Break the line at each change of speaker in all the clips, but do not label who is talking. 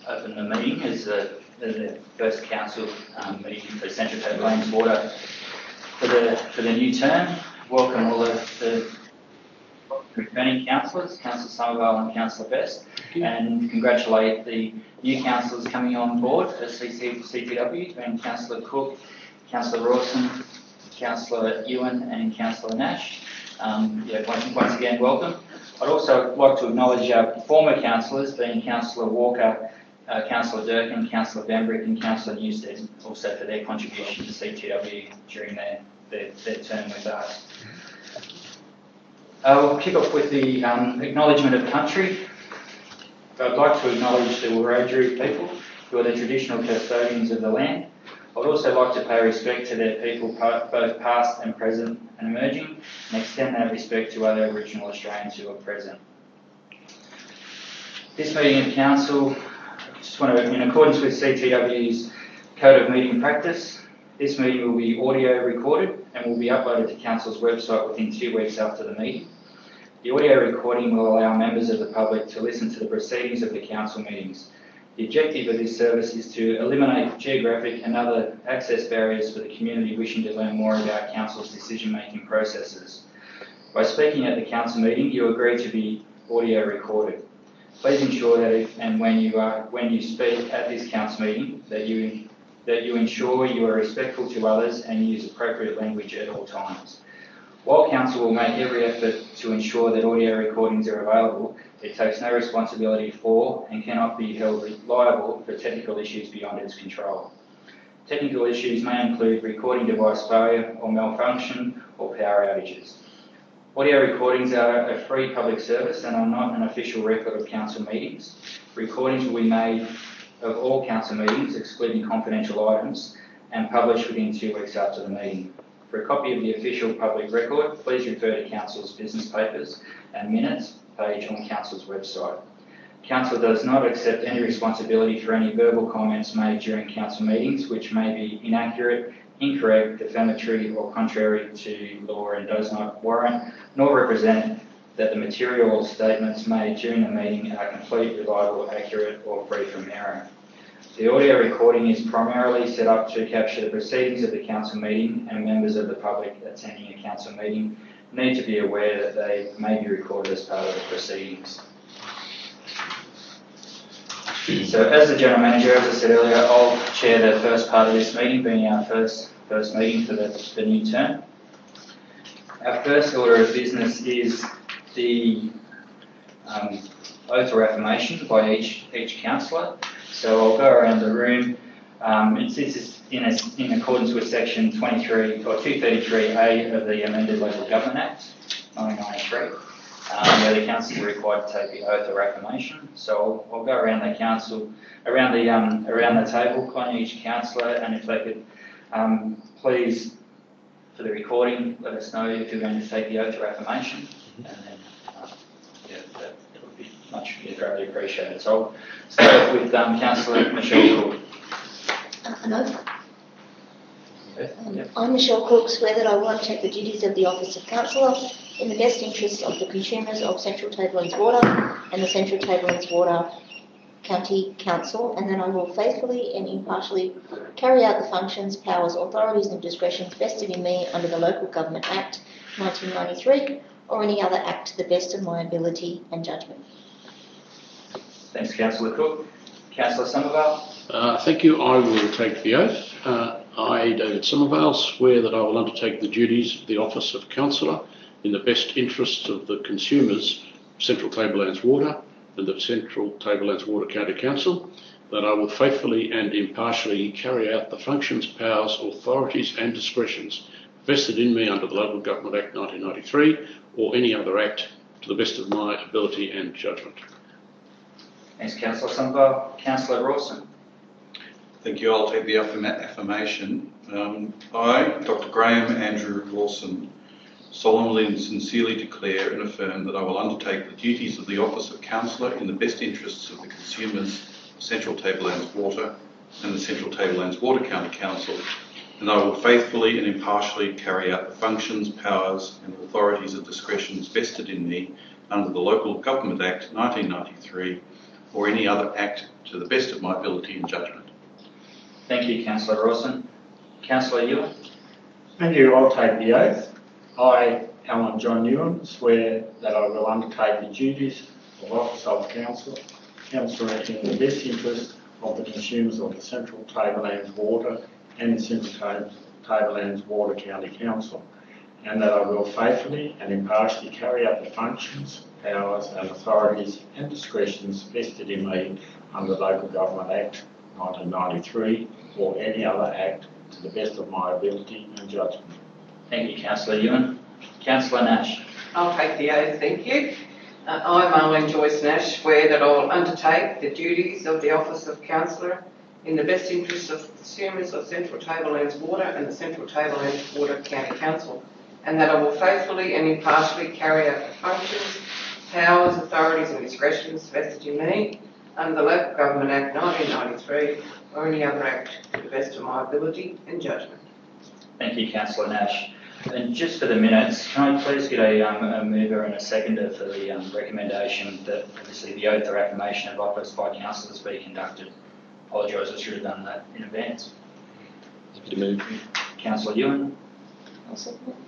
open the meeting as the first council meeting for Central Tablelands Water for the new term. Welcome all the returning councillors, Councillor Somerville and Councillor Best, and congratulate the new councillors coming on board as CTW, being Councillor Cook, Councillor Rawson, Councillor Ewan and Councillor Nash. Once again, welcome. I'd also like to acknowledge our former councillors, being Councillor Walker, Councillor Durkin, Councillor Bembrick and Councillor Newstead, also for their contribution to CTW during their term with us. I'll kick off with the acknowledgement of country. I'd like to acknowledge the Wiradjuri people, who are the traditional custodians of the land. I'd also like to pay respect to their people, both past and present and emerging, and extend that respect to other Aboriginal Australians who are present. This meeting of council, in accordance with CTW's Code of Meeting Practice, this meeting will be audio recorded and will be uploaded to council's website within 2 weeks after the meeting. The audio recording will allow members of the public to listen to the proceedings of the council meetings. The objective of this service is to eliminate geographic and other access barriers for the community wishing to learn more about council's decision-making processes. By speaking at the council meeting, you agree to be audio recorded. Please ensure that when you speak at this council meeting, that you ensure you are respectful to others and use appropriate language at all times. While council will make every effort to ensure that audio recordings are available, it takes no responsibility for and cannot be held liable for technical issues beyond its control. Technical issues may include recording device failure or malfunction or power outages. Audio recordings are a free public service and are not an official record of council meetings. Recordings will be made of all council meetings, excluding confidential items, and published within 2 weeks after the meeting. For a copy of the official public record, please refer to council's business papers and minutes page on council's website. Council does not accept any responsibility for any verbal comments made during council meetings which may be inaccurate, incorrect, defamatory or contrary to law, and does not warrant nor represent that the material or statements made during the meeting are complete, reliable, accurate or free from error. The audio recording is primarily set up to capture the proceedings of the council meeting, and members of the public attending a council meeting need to be aware that they may be recorded as part of the proceedings. So as the General Manager, as I said earlier, I'll chair the first part of this meeting, being our first meeting for the new term. Our first order of business is the oath or affirmation by each councillor. So I'll go around the room. This is in accordance with section 23 or 233A of the amended Local Government Act 1993, where the council are required to take the oath or affirmation. So I'll go around the council, around the table, calling each councillor, and if they could please, for the recording, let us know if you're going to take the oath or affirmation, and then that would be much greatly appreciated. So I'll start off with Councillor Michelle Cook.
An oath. I, Michelle Cook, swear that I will undertake the duties of the office of councillor in the best interests of the consumers of Central Tablelands Water and the Central Tablelands Water County Council, and that I will faithfully and impartially carry out the functions, powers, authorities and discretions vested in me under the Local Government Act 1993 or any other act to the best of my ability and judgment.
Thanks, Councillor Cook. Councillor Somerville.
Thank you. I will take the oath. I, David Somerville, swear that I will undertake the duties of the office of councillor in the best interests of the consumers of Central Tablelands Water and the Central Tablelands Water County Council, that I will faithfully and impartially carry out the functions, powers, authorities and discretions vested in me under the Local Government Act 1993 or any other act to the best of my ability and judgment.
Thanks, Councillor Somerville. Councillor Rawson.
Thank you. I'll take the affirmation. I, Dr. Graham Andrew Lawson, solemnly and sincerely declare and affirm that I will undertake the duties of the office of councillor in the best interests of the consumers of Central Tablelands Water and the Central Tablelands Water County Council, and I will faithfully and impartially carry out the functions, powers and authorities of discretions vested in me under the Local Government Act 1993 or any other act to the best of my ability and judgment.
Thank you, Councillor Rawson. Councillor Ewan.
Thank you. I'll take the oath. I, Alan John Ewan, swear that I will undertake the duties of Office of Councillor in the best interest of the consumers of the Central Tablelands Water and the Central Tablelands Water County Council, and that I will faithfully and impartially carry out the functions, powers and authorities and discretions vested in me under Local Government Act 1993 or any other act to the best of my ability and judgment.
Thank you, Councillor Ewan. Councillor Nash.
I'll take the oath, thank you. I, Marlene Joyce Nash, swear that I will undertake the duties of the Office of Councillor in the best interests of consumers of Central Tablelands Water and the Central Tablelands Water County Council, and that I will faithfully and impartially carry out the functions, powers, authorities and discretions vested in me under the Local Government Act 1993 or any other act to the best of my ability and judgment.
Thank you, Councillor Nash. And just for the minutes, can I please get a mover and a seconder for the recommendation that obviously the oath or affirmation of office by councillors be conducted? Apologise, I should have done that in advance.
Happy to move.
Councillor Ewan.
I'll second it.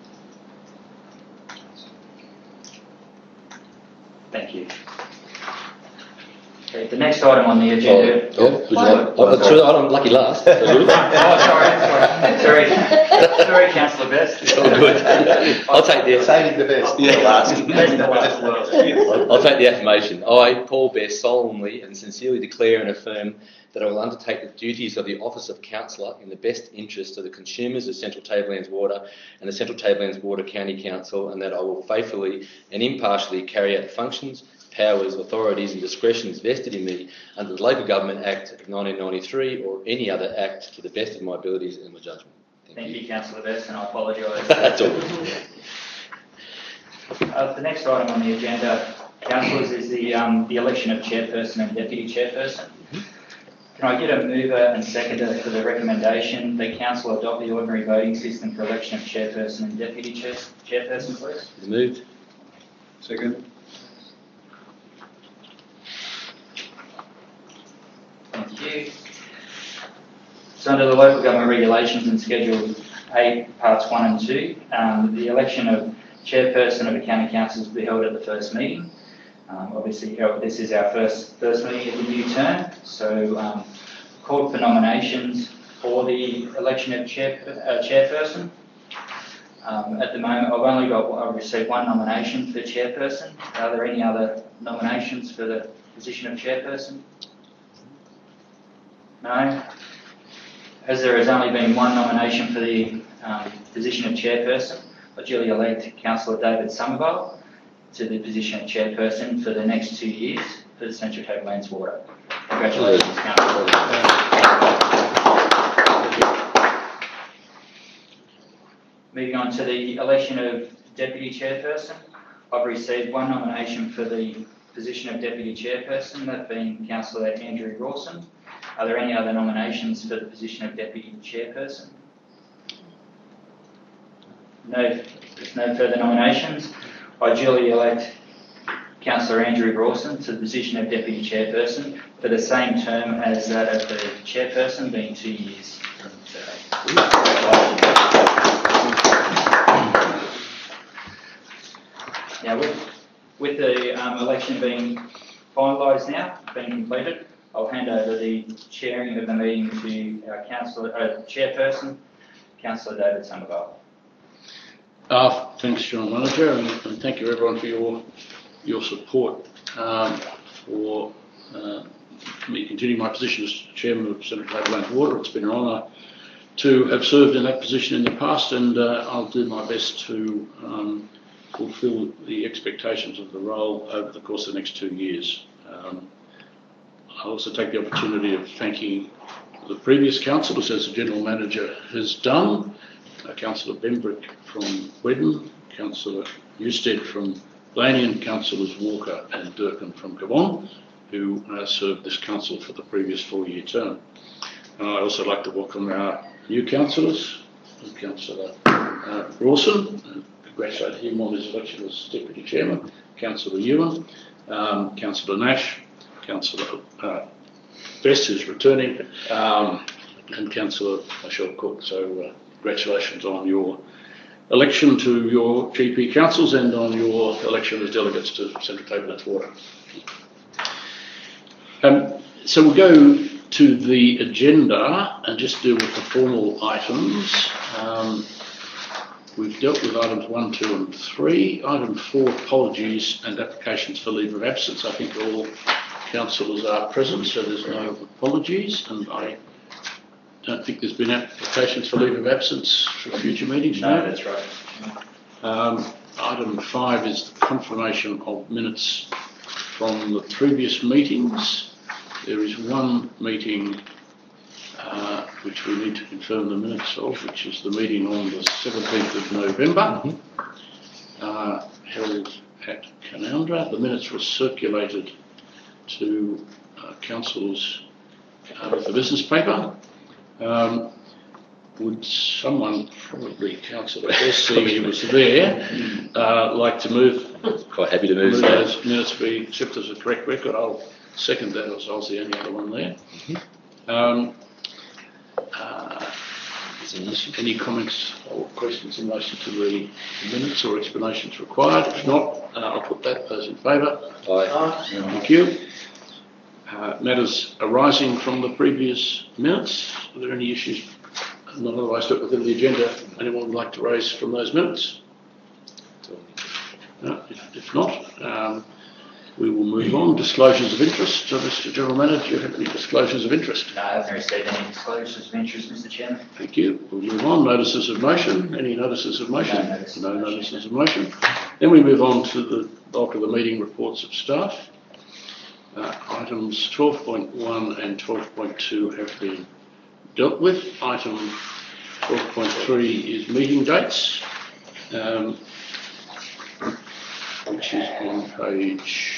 Thank you. Okay, the next item on the agenda.
I'm lucky last.
Sorry, Councillor Best.
Oh, good. I'll take the
Saving the best.
Yeah.
Last.
I'll take the affirmation. I, Paul Best, solemnly and sincerely declare and affirm that I will undertake the duties of the Office of Councillor in the best interest of the consumers of Central Tablelands Water and the Central Tablelands Water County Council, and that I will faithfully and impartially carry out the functions, powers, authorities and discretions vested in me under the Local Government Act of 1993 or any other act to the best of my abilities and my judgment.
Thank you, Councillor Best, and I apologise.
That's all good.
The next item on the agenda, councillors, is the election of chairperson and deputy chairperson. Can I get a mover and seconder for the recommendation that council adopt the ordinary voting system for election of chairperson and deputy chairperson, please?
Moved.
Second.
Thank you. So under the local government regulations in Schedule 8, Parts 1 and 2, the election of chairperson of a county council is to be held at the first meeting. Obviously, this is our first meeting of the new term, so called for nominations for the election of chairperson. At the moment, I've received one nomination for chairperson. Are there any other nominations for the position of chairperson? No. As there has only been one nomination for the position of chairperson, I duly elect Councillor David Somerville to the position of chairperson for the next 2 years for the Central Tablelands Water. Congratulations, Councillor. Moving on to the election of deputy chairperson, I've received one nomination for the position of deputy chairperson, that being Councillor Andrew Rawson. Are there any other nominations for the position of deputy chairperson? No, there's no further nominations. I duly elect Councillor Andrew Rawson to the position of deputy chairperson for the same term as that of the chairperson, being 2 years from today. Now, with the election being finalised now, being completed, I'll hand over the chairing of the meeting to our chairperson, Councillor David Somerville.
Thanks, John Manager, and thank you everyone for your support for me continuing my position as Chairman of Central Tablelands Water. It's been an honour to have served in that position in the past, and I'll do my best to fulfil the expectations of the role over the course of the next 2 years. I'll also take the opportunity of thanking the previous councillors, as the General Manager has done. Councillor Benbrick from Wedden, Councillor Newstead from Blaney, and Councillors Walker and Durkin from Gabon, who served this council for the previous 4-year term. And I'd also like to welcome our new councillors, Councillor Rawson, congratulate him on his election as Deputy Chairman, Councillor Ewan, Councillor Nash, Councillor Best, who's returning, and Councillor Michelle Cook. So congratulations on your election to your GP councils and on your election as delegates to Central Tablelands Water. So we'll go to the agenda and just deal with the formal items. We've dealt with items 1, 2 and 3. Item 4, apologies and applications for leave of absence. I think all councillors are present, so there's no apologies, and I don't think there's been applications for leave of absence for future meetings.
No, that's right.
Item 5 is the confirmation of minutes from the previous meetings. There is one meeting which we need to confirm the minutes of, which is the meeting on the 17th of November, held at Canowindra. The minutes were circulated to councillors with the business paper. Would someone, probably Councillor Hesse, who was there, like to move?
Quite happy to move
those minutes be accepted as a correct record. I'll second that, as I was the only other one there. Any comments or questions in relation to the minutes or explanations required? If not, I'll put that. Those in favour?
Aye.
Thank you. Matters arising from the previous minutes. Are there any issues not otherwise put within the agenda anyone would like to raise from those minutes? No, if not, we will move on. Disclosures of interest. So, Mr. General Manager, do you have any disclosures of interest?
No, I haven't received any disclosures of interest, Mr. Chairman.
Thank you. We'll move on. Notices of motion. Any notices of motion?
No
notices of motion. Then we move on to the bulk of the meeting, reports of staff. Items 12.1 and 12.2 have been dealt with. Item 12.3 is meeting dates, which is on page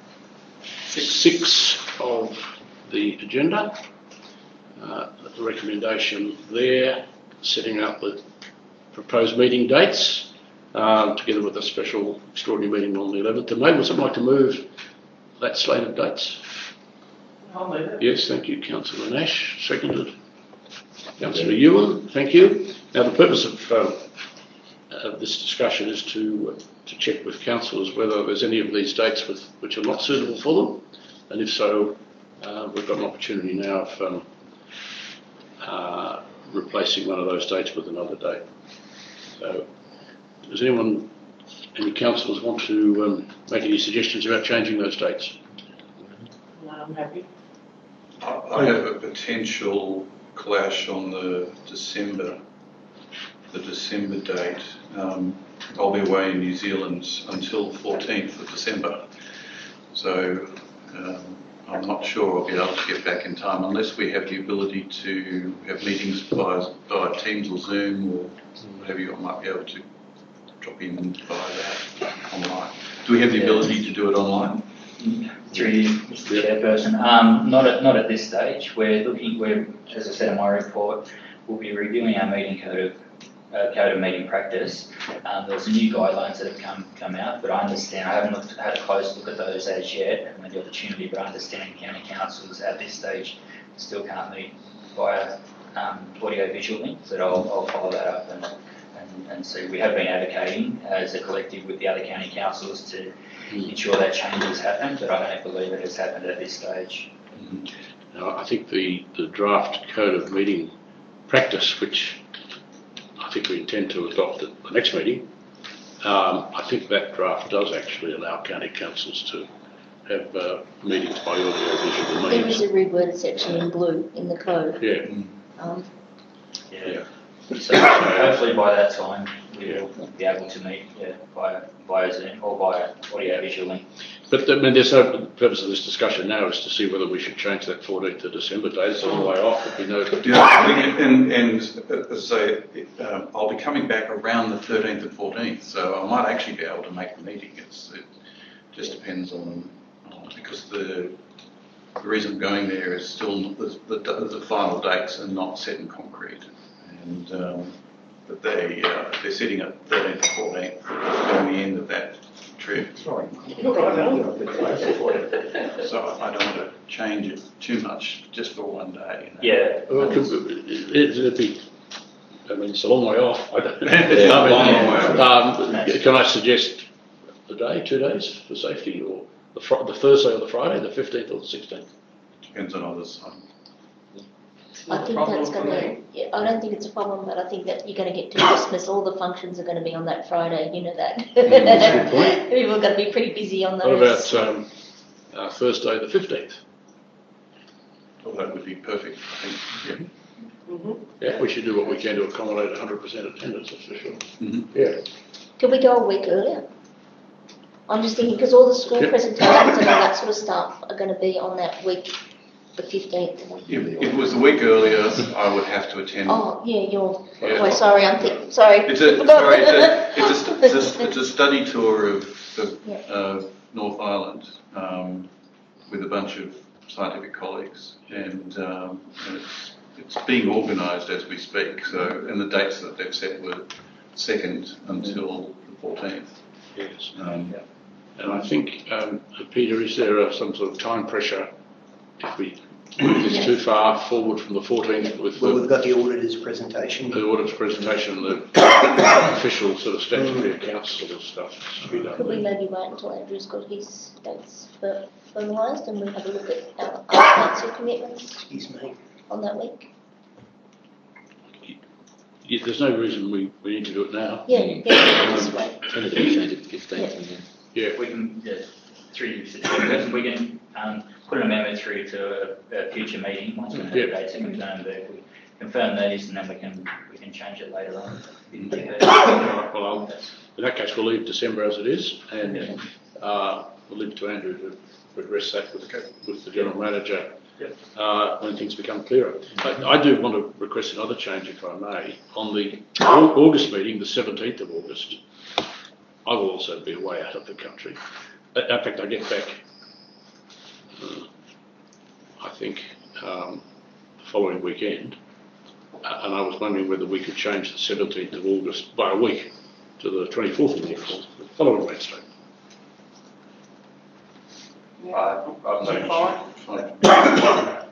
6 of the agenda. The recommendation there, setting out the proposed meeting dates, together with a special extraordinary meeting on the 11th of May. Would someone like to move that slate of dates?
I'll move it.
Yes, thank you, Councillor Nash. Seconded. Councillor Ewan, thank you. Now, the purpose of this discussion is to check with councillors whether there's any of these dates which are not suitable for them, and if so, we've got an opportunity now of replacing one of those dates with another date. So, does any councillors want to make any suggestions about changing those dates?
No, I'm happy.
I have a potential clash on the December date. I'll be away in New Zealand until the 14th of December, so I'm not sure I'll be able to get back in time unless we have the ability to have meetings by Teams or Zoom or whatever. You might be able to drop in via that online. Do we have the ability to do it online?
Through you, Mr. Chairperson. Not at this stage. We're, as I said in my report, we'll be reviewing our meeting code of meeting practice. There's some new guidelines that have come out, but I understand, I haven't had a close look at those as yet, I haven't had the opportunity, but I understand county councils at this stage still can't meet via audio visual link, so I'll follow that up and so we have been advocating as a collective with the other county councils to ensure that changes happen, but I don't believe it has happened at this stage.
Now, I think the draft code of meeting practice, which I think we intend to adopt at the next meeting, I think that draft does actually allow county councils to have meetings by audio visual
There
means.
is a reworded section in blue in the code.
Yeah.
Yeah. So hopefully by that time we will be able to meet via Zoom or via audio visual link.
But the purpose of this discussion now is to see whether we should change that 14th of December date. It's a long way off, but we know.
And as I say, I'll be coming back around the 13th and 14th, so I might actually be able to make the meeting. It just depends on because the reason I'm going there is still the final dates are not set in concrete, and but they're sitting at 13th and 14th on the end of that trip,
Sorry.
so I don't want to change it too much just for one day.
Yeah.
Well, it'd be, I mean, it's a long way off. I don't,
It's a long way
can I suggest a day, 2 days for safety, or the Thursday or the Friday, the 15th or the 16th?
Depends on others.
I think that's going to, yeah, I don't think it's a problem, but I think that you're going to get to Christmas, all the functions are going to be on that Friday, you know that.
That's a good point.
People are going to be pretty busy on
What
those.
about Thursday the 15th?
Well, that would be perfect, I think.
Yeah, we should do what we can to accommodate 100% attendance, that's for sure. Yeah.
Could we go a week earlier? I'm just thinking, because all the school
Yep.
presentations and all that sort of stuff are going to be on that week, the 15th.
If it was a week earlier, I would have to attend.
Oh, yeah, you're,
Yeah.
oh, sorry, sorry.
It's a study tour of
Yeah.
North Island with a bunch of scientific colleagues, and it's being organised as we speak. So, and the dates that they've set were 2nd until the 14th.
Yes.
Um,
And I think, Peter, is there some sort of time pressure if we move this too far forward from the 14th with
Well, we've got the auditor's presentation.
the audit's presentation, the official sort of statutory accounts sort of stuff to be done?
Could we maybe wait until Andrew's got his dates formalised and we have a look at our council commitments
Excuse me.
on that week?
Yeah, there's no reason we need to do it now.
Yeah, just wait.
And if we change it to 15th, and then
Yeah.
We can, through you, Mr. Chairperson, we can put an amendment through to a future meeting once we have the
Yeah.
dates are confirmed. But if we confirm these, and then we can change it later on.
Right, well, in that case, we'll leave December as it is, and we'll leave it to Andrew to address that with the General Manager when things become clearer. I do want to request another change, if I may. On the August meeting, the 17th of August, I will also be away out of the country. In fact, I get back, I think, the following weekend, and I was wondering whether we could change the 17th of August by a week to the 24th of August, the following Wednesday.
I'm sorry.
fine.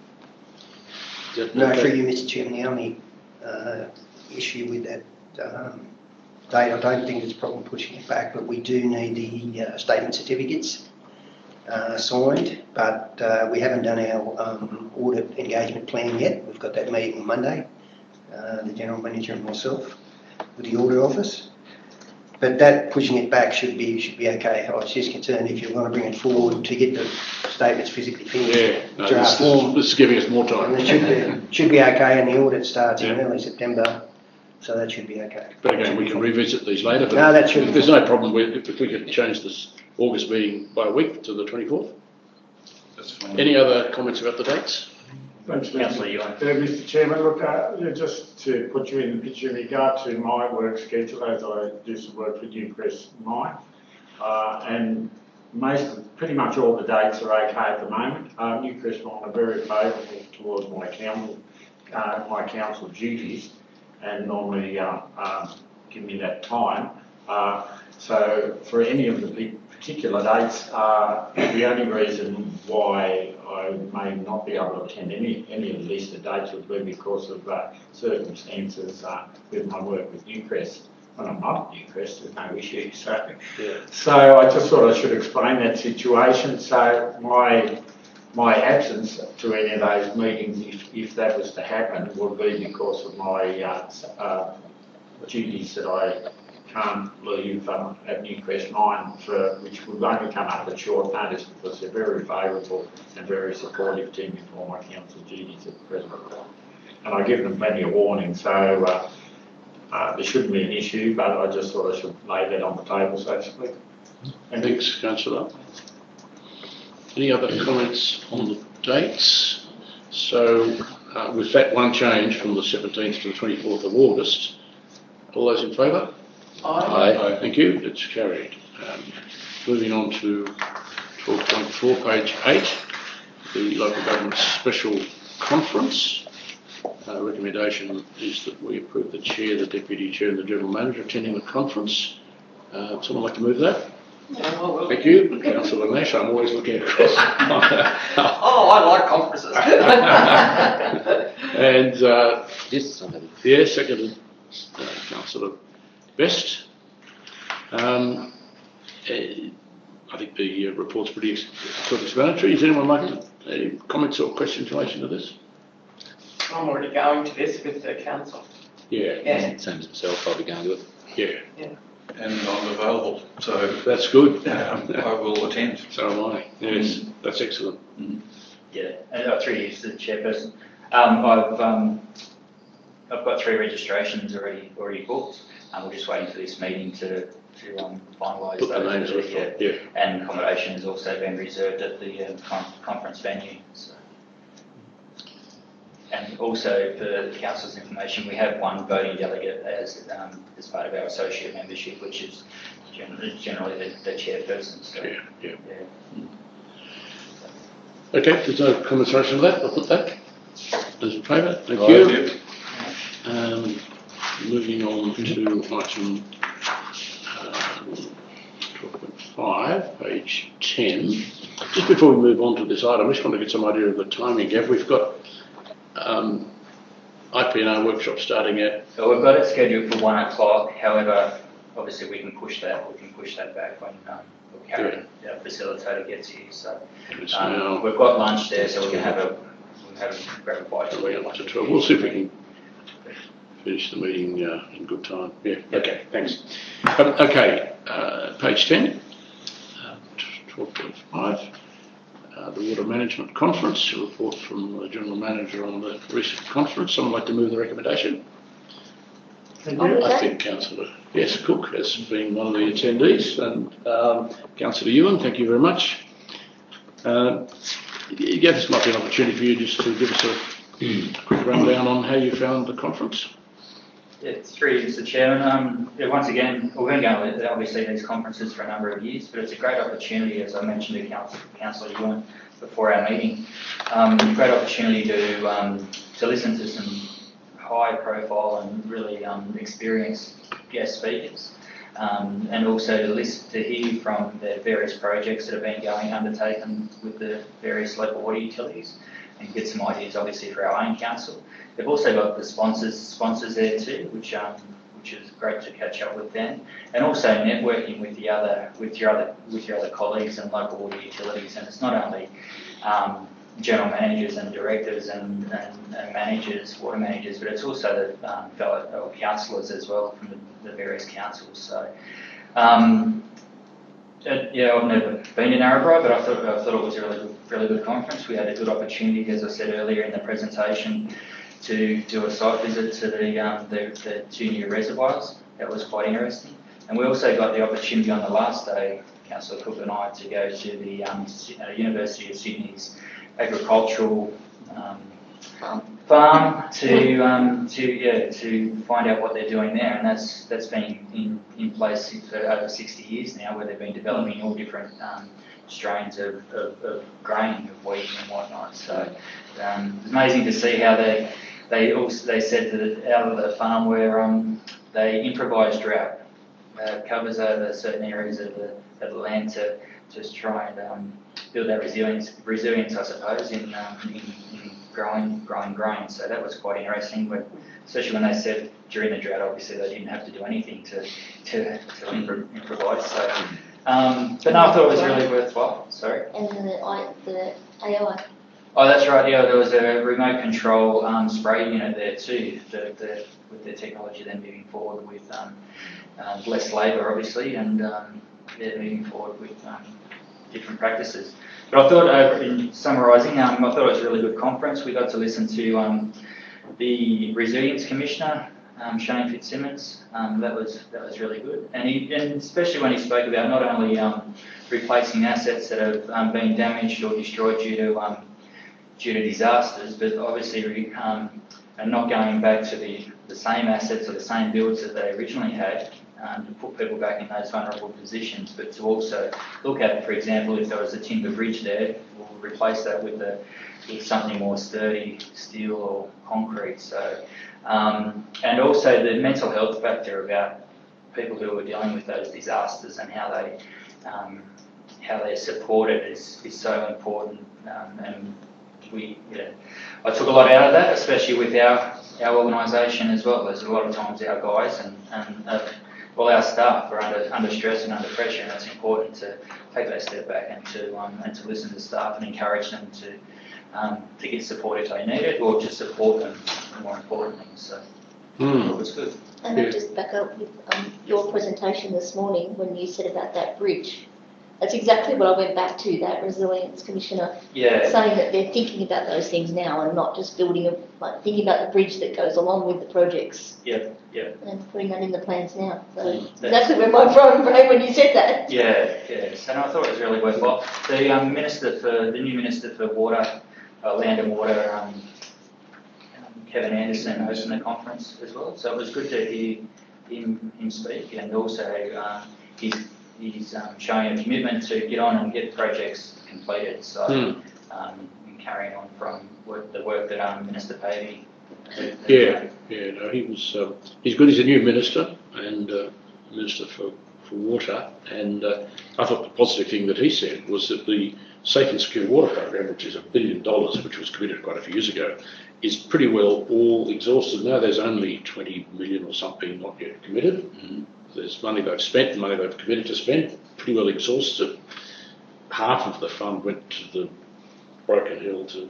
No, through you, Mr. Chairman, the only issue with that date, I don't think it's a problem pushing it back, but we do need the statement certificates signed, but we haven't done our audit engagement plan yet. We've got that meeting on Monday, the General Manager and myself, with the Audit Office. But that pushing it back should be okay. I was just concerned if you want to bring it forward to get the statements physically finished.
Yeah, no,
draft form.
this is giving us more time.
And it should be okay, and the audit starts in early September, so that should be okay.
But again, we can revisit these later. But
No, that should be
there's no problem if we could change this August meeting by a week to the 24th.
That's fine.
Any other comments about the dates?
Thanks,
Councillor Ewan.
Mr. Chairman, look, just to put you in the picture in regard to my work schedule, as I do some work for Newcrest Mine, and pretty much all the dates are okay at the moment. Newcrest Mine are very favourable towards my council duties, and normally give me that time. So for any of the particular dates, the only reason why I may not be able to attend any of the listed dates would be because of circumstances with my work with Newcrest. When I'm not at Newcrest, there's no issue. So I just thought I should explain that situation. So my absence to any of those meetings, if that was to happen, would be because of my duties that I can't leave at Newcrest Mine, which would only come up at short notice because they're very favourable and very supportive to me for my council duties at present. And I give them plenty of warning, so there shouldn't be an issue, but I just thought I should lay that on the table, so to speak.
Thanks, Councillor. Any other comments on the dates? So with that one change from the 17th to the 24th of August, all those in favour?
Aye.
Thank you, it's carried. Moving on to 12.4, page 8, the Local Government Special Conference. Recommendation is that we approve the Chair, the Deputy Chair and the General Manager attending the conference. Someone like to move that? Thank you, Councillor Nash. I'm always looking across.
Oh, I like conferences.
And
Yes, somebody.
yes, seconded, Councillor Best. I think the report's pretty self-explanatory. Does anyone like any comments or questions in relation to this?
I'm already going to this with the council.
Yeah.
Yeah.
Same as myself, I'll be going to it.
Yeah,
And I'm available, so
that's good.
I will attend.
So am I. Yes, that's excellent.
Yeah, and 3 years to the chairperson. I've got 3 registrations already booked. We're just waiting for this meeting to finalise
Put the
those.
names with
Yeah.
it. Yeah.
And accommodation has also been reserved at the conference venue. So. And also for the council's information, we have 1 voting delegate as part of our associate membership, which is generally the chairperson. So,
Yeah. Okay, there's no comments in relation to that. I'll put that. Those in favour? Thank you. Moving on to item 12.5, page 10. Just before we move on to this item, I just want to get some idea of the timing. Gav, we've got IP&R workshop starting at.
So we've got it scheduled for 1 o'clock. However, obviously we can push that. We can push that back when Karen, our facilitator, gets here. So we've got lunch there, so we can grab a bite to eat.
To 12. We'll see if we can finish the meeting in good time. Yeah. Okay. Thanks. Okay. Page 10. 12.5. The Water Management Conference, a report from the General Manager on the recent conference. Someone like to move the recommendation? I think Councillor Cook has been one of the attendees, and Councillor Ewan, thank you very much. This might be an opportunity for you just to give us a quick rundown on how you found the conference.
Yeah, through you, Mr. Chairman. Once again, we've been going to obviously these conferences for a number of years, but it's a great opportunity, as I mentioned to Councillor Ewan before our meeting. Great opportunity to listen to some high-profile and really experienced guest speakers, and also to hear from the various projects that have been undertaken with the various local water utilities, and get some ideas, obviously, for our own council. They've also got the sponsors there too, which is great to catch up with them, and also networking with your other colleagues and local water utilities. And it's not only general managers and directors and managers, water managers, but it's also the fellow councillors as well from the various councils. So. I've never been in Narrabri, but I thought it was a really good conference. We had a good opportunity, as I said earlier in the presentation, to do a site visit to the 2 new reservoirs. That was quite interesting. And we also got the opportunity on the last day, Councillor Cook and I, to go to the University of Sydney's agricultural farm to find out what they're doing there, and that's been in place for over 60 years now, where they've been developing all different strains of grain, of wheat and whatnot. So it's amazing to see how they said that out of the farm where they improvise drought covers over certain areas of the land to just try and build that resilience, I suppose, in growing grain. So that was quite interesting, but especially when they said during the drought, obviously they didn't have to do anything to improvise. So, but no, I thought it was really worthwhile. Sorry.
And the AI.
Oh, that's right. Yeah, there was a remote control spray unit there too. With the technology then moving forward with less labour, obviously, and moving forward with different practices. But I thought, in summarising, I thought it was a really good conference. We got to listen to the Resilience Commissioner, Shane Fitzsimmons. That was really good, and especially when he spoke about not only replacing assets that have been damaged or destroyed due to disasters, but obviously and not going back to the same assets or the same builds that they originally had. To put people back in those vulnerable positions, but to also look at, for example, if there was a timber bridge there, we'll replace that with something more sturdy, steel or concrete. So, and also the mental health factor about people who are dealing with those disasters and how how they're supported is so important, and I took a lot out of that, especially with our organisation as well. There's a lot of times our guys and our staff are under stress and under pressure, and it's important to take that step back and to listen to staff and encourage them to get support if they need it, or to support them, more importantly. So it was good.
And I'll just back up with your presentation this morning when you said about that bridge. That's exactly what I went back to, that Resilience Commissioner saying that they're thinking about those things now and not just building thinking about the bridge that goes along with the projects. And putting that in the plans now. So exactly where my brain when you said that.
Yes, and I thought it was really worthwhile. The new Minister for Water, Land and Water, Kevin Anderson, hosting the conference as well. So it was good to hear him speak, and also he's showing a commitment to get on and get projects completed. So carrying on from the work that Minister Pavey.
No, he was. He's good. He's a new minister and Minister for Water, and I thought the positive thing that he said was that the Safe and Secure Water Program, which is $1 billion, which was committed quite a few years ago, is pretty well all exhausted now. There's only 20 million or something not yet committed. There's money they've spent, money they've committed to spend, pretty well exhausted. Half of the fund went to the Broken Hill to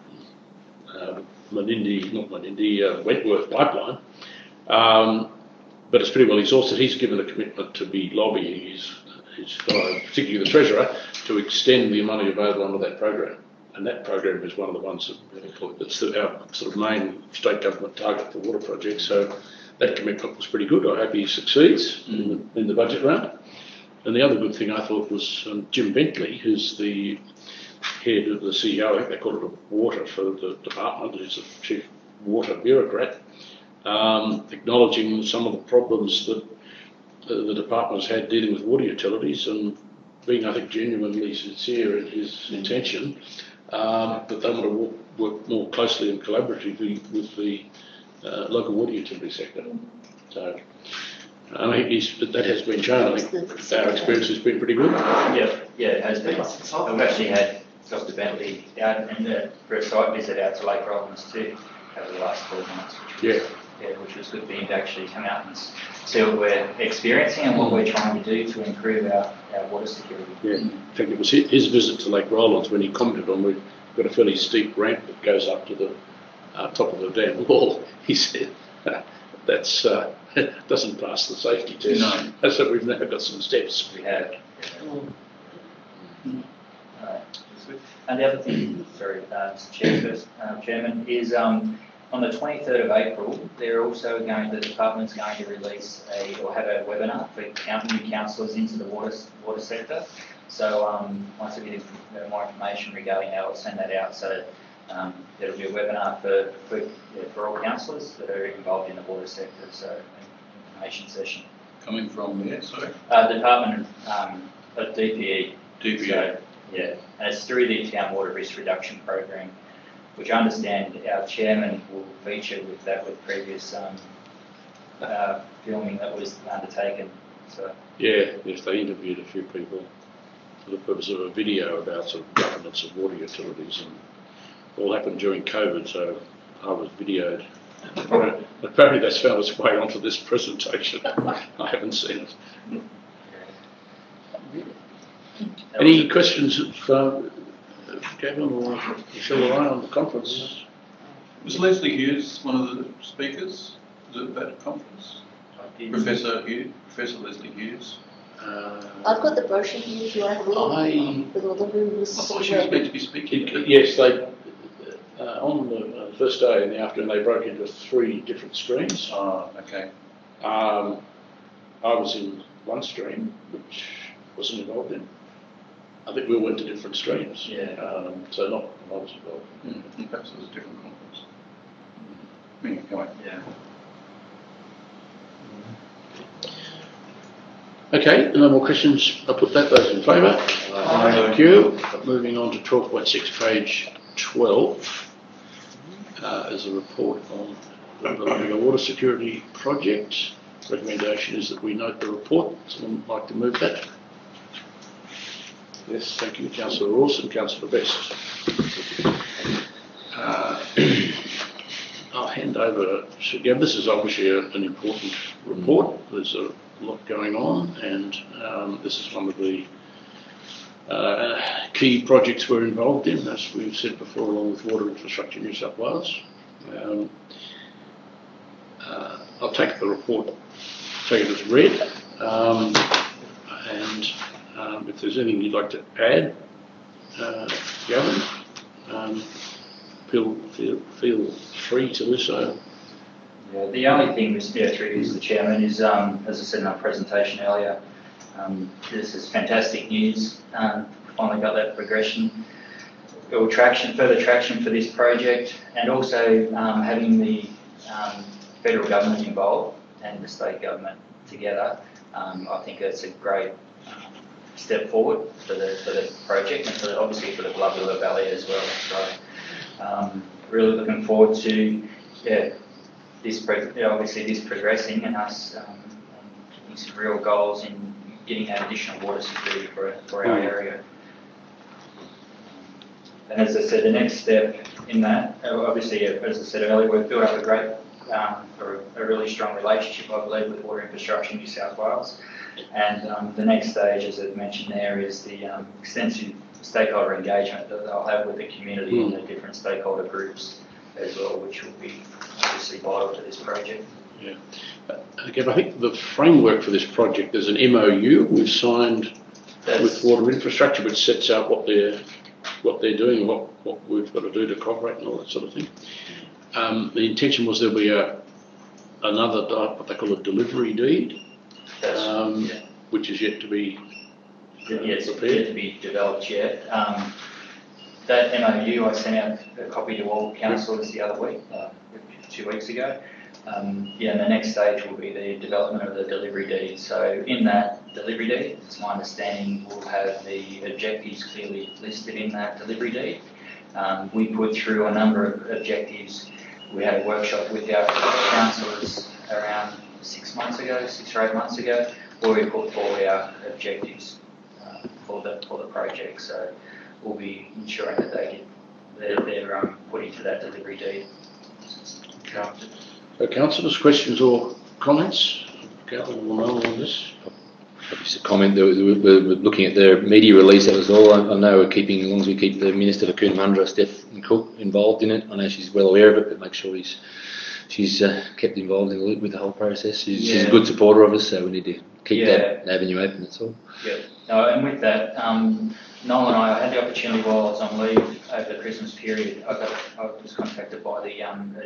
Wentworth pipeline, but it's pretty well exhausted. He's given a commitment to be lobbying his fellow, particularly the Treasurer, to extend the money available under that program. And that program is one of the ones that's our sort of main state government target for water projects. So that commitment was pretty good. I hope he succeeds in the budget round. And the other good thing I thought was Jim Bentley, who's the head of the CEO, I think they call it a water for the department, who's the chief water bureaucrat, acknowledging some of the problems that the department has had dealing with water utilities, and being, I think, genuinely sincere in his intention that they want to work more closely and collaboratively with the local water utility sector. So I think that has been shown. I think our experience has been pretty good.
Yeah, it has been. I've actually had Dr. Bentley out for a site visit out to Lake Rollins too over the last 12 months. Which was good for him to actually come out and see what we're experiencing and what we're trying to do to improve our water security.
In fact, it was his visit to Lake Rollins when he commented on we've got a fairly steep ramp that goes up to the top of the dam wall. He said that's doesn't pass the safety test. No. So we've now got some steps.
We have. And the other thing, Chairman, is on the 23rd of April, the department's going to release have a webinar for new councillors into the water sector. So once I get more information regarding that, I'll send that out. So there'll be a webinar for all councillors that are involved in the water sector. So information session.
Coming from where, sorry?
Department of DPE.
DPE.
So, and it's through the Town Water Risk Reduction Program, which I understand our chairman will feature with previous filming that was undertaken. So
yes, they interviewed a few people for the purpose of a video about sort of governance of water utilities, and it all happened during COVID, so I was videoed. Apparently that's found its way onto this presentation. I haven't seen it. Any questions of Gavin or Michelle Lorraine on the conference?
Was Leslie Hughes one of the speakers at that conference? Professor Leslie Hughes?
I've got the brochure here if you want to have a look. With all the rules.
I thought she was meant to be speaking.
Yes, they on the first day in the afternoon they broke into 3 different streams.
Oh, okay.
I was in one stream which wasn't involved in. I think we all went to different streams. So not I was involved.
Perhaps it was a different conference. Anyway,
Okay, no more questions. I'll put those in favour. Thank you. Moving on to 12.6, page 12, is a report on the water security project. Recommendation is that we note the report. Someone would like to move that? Yes, thank you, Councillor Rawson. Councillor Best. I'll hand over to Gab. This is obviously an important report. There's a lot going on, and this is one of the key projects we're involved in, as we've said before, along with Water Infrastructure New South Wales. I'll take the report, take it as read, and if there's anything you'd like to add, Gavin, feel free to do so.
Yeah, the only thing through you, Mr. Chairman, is as I said in our presentation earlier, this is fantastic news. Finally got that progression, or further traction for this project, and also having the federal government involved and the state government together. I think it's a great step forward for the project, and obviously for the Glover Valley as well. So really looking forward to this progressing and us getting some real goals in getting that additional water security for our area. And as I said, the next step in that, obviously, as I said earlier, we've built up a really strong relationship, I believe, with Water Infrastructure New South Wales. And the next stage, as I've mentioned there, is the extensive stakeholder engagement that they'll have with the community and the different stakeholder groups as well, which will be obviously vital to this project.
Yeah. Again, I think the framework for this project, there's an MOU we've signed with Water Infrastructure, which sets out what they're doing and what we've got to do to cooperate and all that sort of thing. The intention was there'll be another, what they call a delivery deed, which is yet to be
yet to be developed yet. That MOU, I sent out a copy to all councillors the other week, 2 weeks ago. And the next stage will be the development of the delivery deed. So in that delivery deed, it's my understanding we'll have the objectives clearly listed in that delivery deed. We put through a number of objectives. We had a workshop with our councillors around 6 or 8 months ago, where we put forward our objectives for the project. So we'll be ensuring that they're put into that delivery deed.
Councillors, questions or comments? Gavin will know on this.
Just a comment, we're looking at the media release, that was all. I know we're keeping, as long as we keep the Minister for Coonamunra, Steph Cook, involved in it. I know she's well aware of it, but make sure she's kept involved in the loop with the whole process. She's a good supporter of us, so we need to keep that avenue open, that's all.
Yeah, no, and with that, Noel and I had the opportunity while I was on leave over the Christmas period. I was contacted by the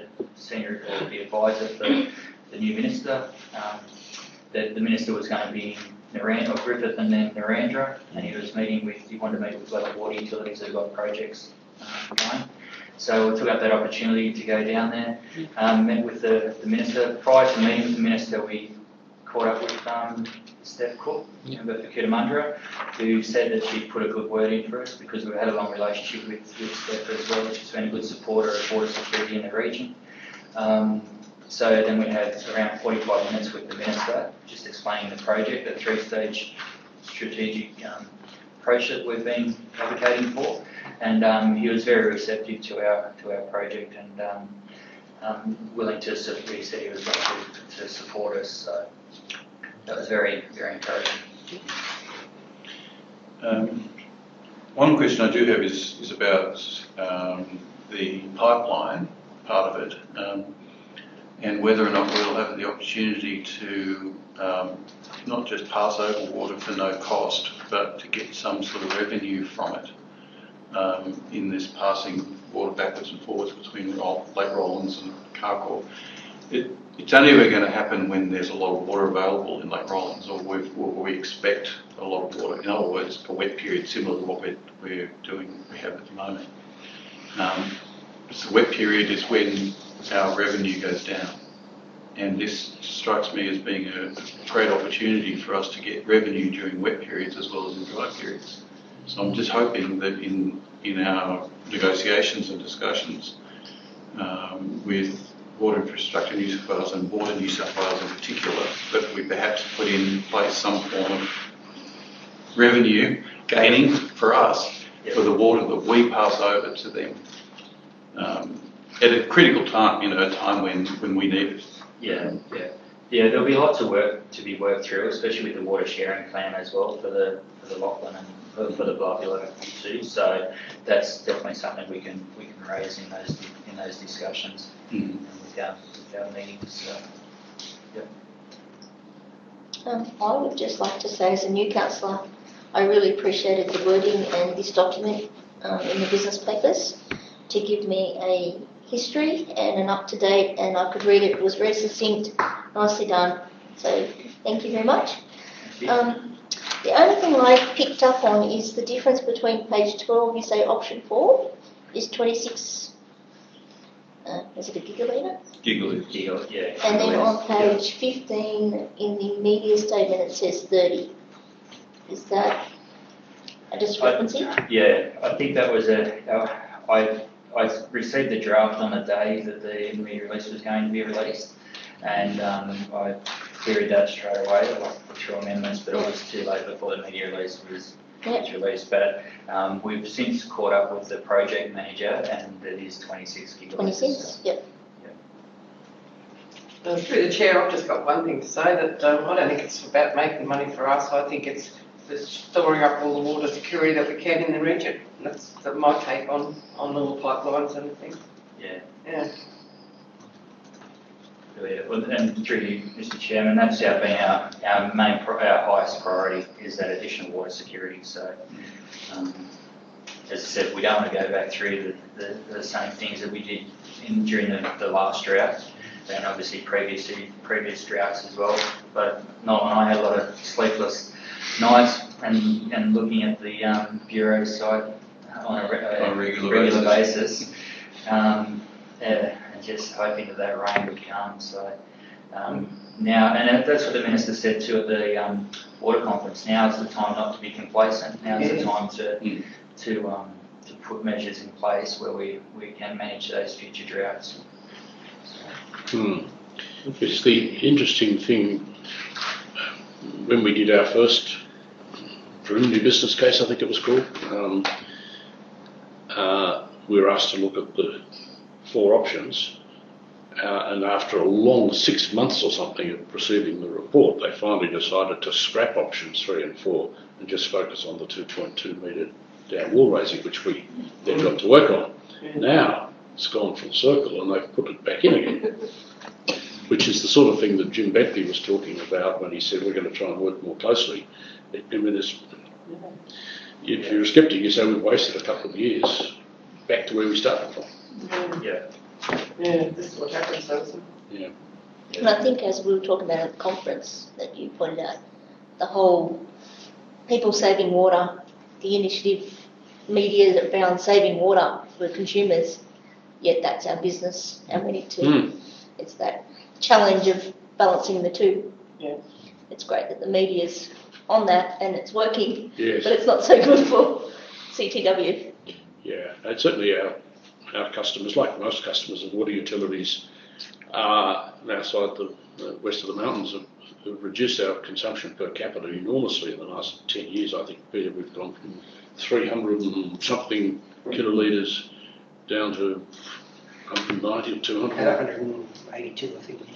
the advisor for the new minister. The minister was going to be Griffith and then Narendra, and he wanted to meet with local water utilities that have got projects going. So we took up that opportunity to go down there, met with the minister. Prior to meeting with the minister, we caught up with Steph Cook, member for Coonamunra, who said that she'd put a good word in for us because we had a long relationship with Steph as well. She's been a good supporter of water security in the region. So then we had around 45 minutes with the minister, just explaining the project, the 3-stage strategic approach that we've been advocating for, and he was very receptive to our project and willing to support. He said he was going to support us. So that was very, very encouraging.
One question I do have is about the pipeline part of it. And whether or not we'll have the opportunity to not just pass over water for no cost, but to get some sort of revenue from it in this passing water backwards and forwards between Lake Rollins and Carcoar. It's only ever going to happen when there's a lot of water available in Lake Rollins, or we expect a lot of water. In other words, a wet period similar to what we have at the moment. So wet period is when our revenue goes down, and this strikes me as being a great opportunity for us to get revenue during wet periods as well as in dry periods. So I'm just hoping that in our negotiations and discussions with Water Infrastructure New South Wales and Water New South Wales in particular, that we perhaps put in place some form of revenue gaining for us for the water that we pass over to them at a critical time, a time when we need it.
Yeah. There'll be lots of work to be worked through, especially with the water sharing plan as well for the Lachlan and for the Bluffula too. So that's definitely something we can raise in those discussions with our meetings. So,
I would just like to say, as a new councillor, I really appreciated the wording and this document in the business papers to give me a history and an up-to-date, and I could read it. It was very succinct, nicely done. So thank you very much. The only thing I picked up on is the difference between page 12, you say option 4 is 26, is it a gigalitre?
Gigalitres.
Yeah.
And then on page 15 in the media statement it says 30. Is that a discrepancy?
I think that was I received the draft on the day that the media release was going to be released, and I queried that straight away. I put through amendments, but it was too late before the media release was released. But we've since caught up with the project manager, and it is 26 gigalitres.
26, yep.
Through the chair, I've just got one thing to say, that I don't think it's about making money for us. I think it's storing up all the water security that we can in the region. That's my take on all the pipelines and things.
Yeah. And through you, Mr. Chairman, that's been our highest priority, is that additional water security. So, as I said, we don't want to go back through the same things that we did during the last drought, and obviously previous droughts as well. But Noel and I had a lot of sleepless nights and looking at the Bureau site on a regular basis. And just hoping that rain would come. So now, and that's what the Minister said too at the water conference. Now is the time not to be complacent. Now is the time to put measures in place where we can manage those future droughts.
It's the interesting thing, when we did our first preliminary business case, I think it was called, we were asked to look at the 4 options, and after a long 6 months or something of receiving the report, they finally decided to scrap options 3 and 4 and just focus on the 2.2 metre down wall raising, which we then got to work on. Now it's gone full circle and they've put it back in again, which is the sort of thing that Jim Bentley was talking about when he said we're going to try and work more closely. I mean, if you're a sceptic, you say we've wasted a couple of years back to where we started from.
This is what happens, doesn't it?
And I think, as we were talking about at the conference that you pointed out, the whole people saving water, the initiative, media around saving water for consumers, yet that's our business, and we need to, it's that challenge of balancing the two. It's great that the media's on that and it's working, but it's not so good for CTW.
Yeah, and certainly our customers, like most customers of water utilities, outside the west of the mountains, have reduced our consumption per capita enormously in the last 10 years. I think, Peter, we've gone from 300 and something kilolitres down to 190 or 200.
182, I think.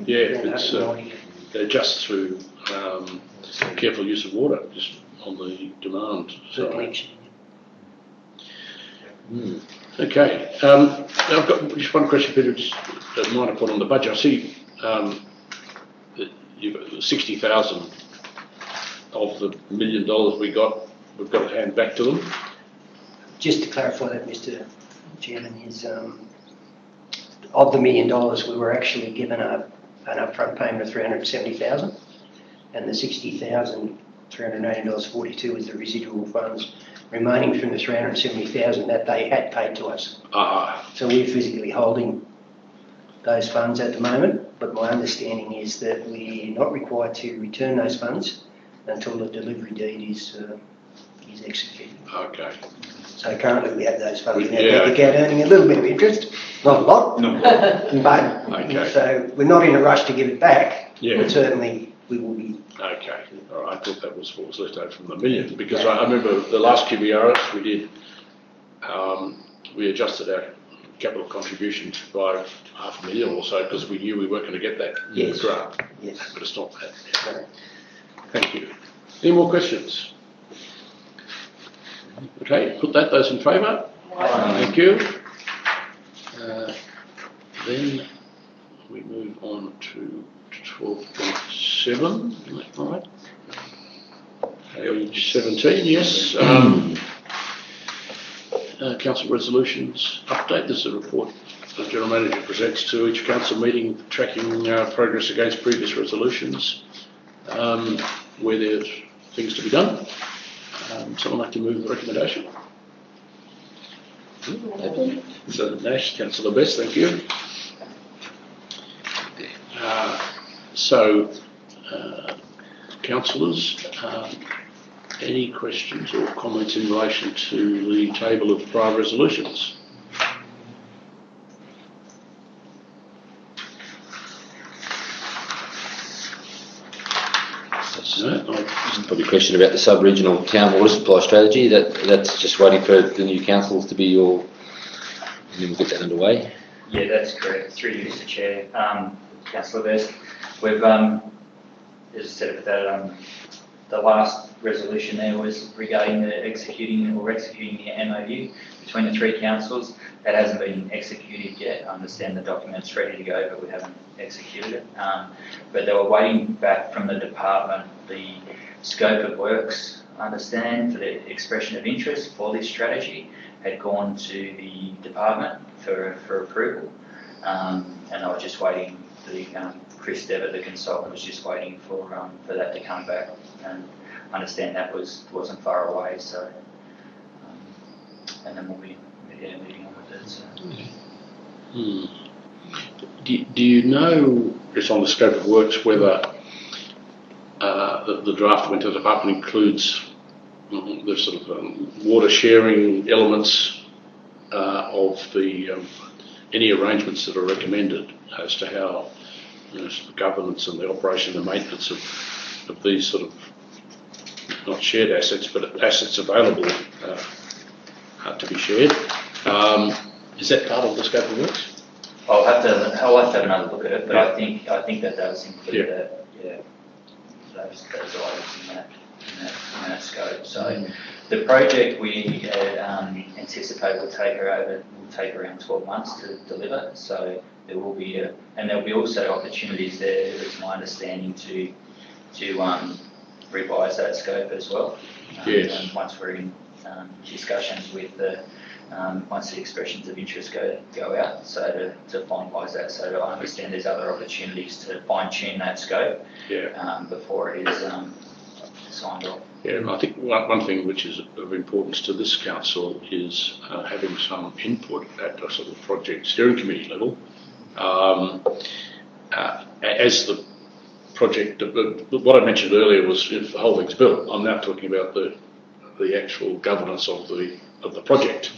It's just through careful use of water, just on the demand side. Okay. I've got just one question, Peter, just a minor point on the budget. I see that you've got 60,000 of the $1 million we've got to hand back to them.
Just to clarify that, Mr. Chairman, is of the $1 million, we were actually given an upfront payment of $370,000, and the $60,380.42 is the residual funds remaining from the $370,000 that they had paid to us. So we're physically holding those funds at the moment, but my understanding is that we're not required to return those funds until the delivery deed is executed.
Okay.
So currently we have those funds in our bank account earning a little bit of interest, not a lot, but so we're not in a rush to give it back, but certainly we will be.
Okay, all right. I thought that was what was left over from the million, because I remember the last QBRS we did, we adjusted our capital contributions by $500,000 or so because we knew we weren't going to get that in the grant.
Yes.
But it's not that.
No.
Thank you. Any more questions? Okay, put those in favour. Thank you. Then we move on to 12.7, is that right? Page 17, yes. Council resolutions update. This is a report the General Manager presents to each council meeting, tracking progress against previous resolutions, where there's things to be done. Someone like to move the recommendation? So Nash, Councillor Best, thank you. Councillors, any questions or comments in relation to the table of prior resolutions?
Probably a question about the sub-regional town water supply strategy. That's just waiting for the new council to be your, and then we'll get that underway.
Yeah, that's correct. Through you, Mr. Chair. Councillor Best, we've, as I said, that the last resolution there was regarding the executing the MOU between the three councils. That hasn't been executed yet. I understand the document's ready to go, but we haven't executed it. But they were waiting back from the department the scope of works, I understand, for the expression of interest for this strategy had gone to the department for approval. And I was just waiting, Chris Devitt, the consultant, was just waiting for that to come back. And I understand that wasn't far away, so, and then we'll be moving on with it. So.
Do you know, just on the scope of works, whether the draft went to the department includes the sort of water sharing elements of the any arrangements that are recommended as to how sort of governance and the operation and maintenance of these sort of not shared assets but assets available to be shared. Is that part of the scope of works?
I'll have to have another look at it, but I think that does include that. Yeah, those items in that scope. So the project we anticipate will take around 12 months to deliver. So there will be and there'll be also opportunities there. It's my understanding to revise that scope as well.
Yes.
Once we're in discussions with once the expressions of interest go out, so to finalise that. So I understand there's other opportunities to fine tune that scope before it is signed off.
Yeah, and I think one thing which is of importance to this council is having some input at a sort of project steering committee level. As the project, what I mentioned earlier was if the whole thing's built. I'm now talking about the actual governance of the project.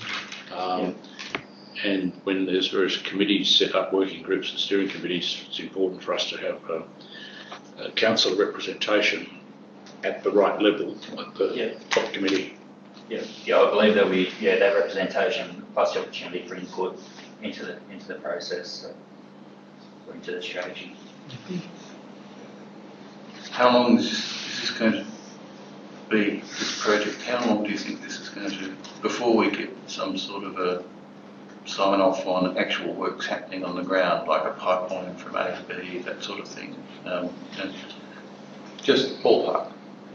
And when there's various committees set up, working groups and steering committees, it's important for us to have council representation at the right level, at the top committee.
Yeah, I believe there'll be that representation plus the opportunity for input into the process, or into the strategy.
How long is this going to be, this project? How long do you think this is going to, before we get some sort of a sign off on actual works happening on the ground, like a pipeline from A to B, that sort of thing? And just ballpark.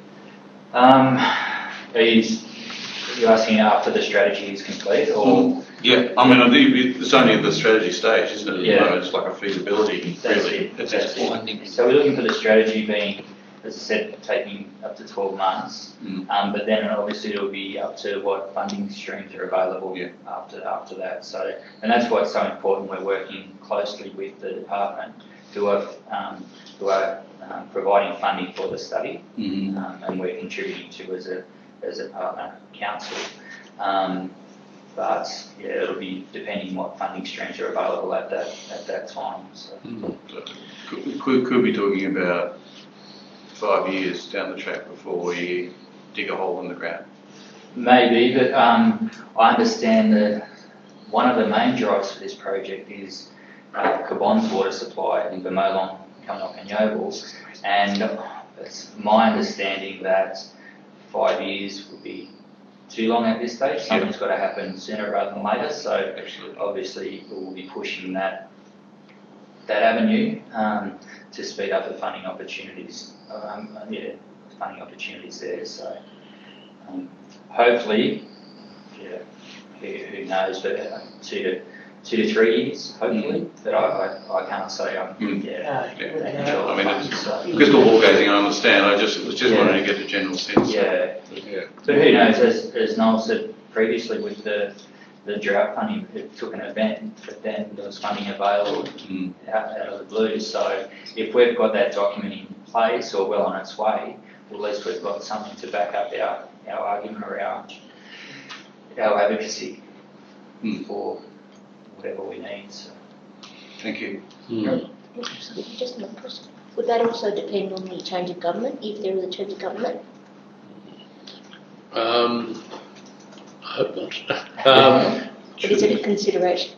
Are you asking after the strategy is complete, or?
Yeah, I mean, it's only at the strategy stage, isn't it?
Yeah.
It's like a feasibility, really.
That's it. So we're looking for the strategy being, as I said, taking up to 12 months. But then obviously it'll be up to what funding streams are available after that. So, and that's what's so important. We're working closely with the department who are providing funding for the study, and we're contributing to as a partner council. But it'll be depending what funding streams are available at that time. So.
Could be talking about 5 years down the track before we dig a hole in the ground?
Maybe, but I understand that one of the main drives for this project is Cabon's water supply in Vermolong, Cumnock and Yeovil, and it's my understanding that 5 years would be too long at this stage. Something's got to happen sooner rather than later, so obviously we'll be pushing that avenue to speed up the funding opportunities. Funding opportunities there. So hopefully, who knows, but 2 to 3 years, hopefully. But I can't say.
I mean, it's crystal ball gazing. I understand. I was just wanting to get a general sense.
Yeah. But who knows? As Noel said previously, with the drought funding, it took an event, but then there was funding available out of the blue. So if we've got that document in place or well on its way, well, at least we've got something to back up our argument or our advocacy for whatever we need. So.
Thank you.
Just another question. Would that also depend on the change of government, if there is a change of government?
I hope not.
But is it a consideration?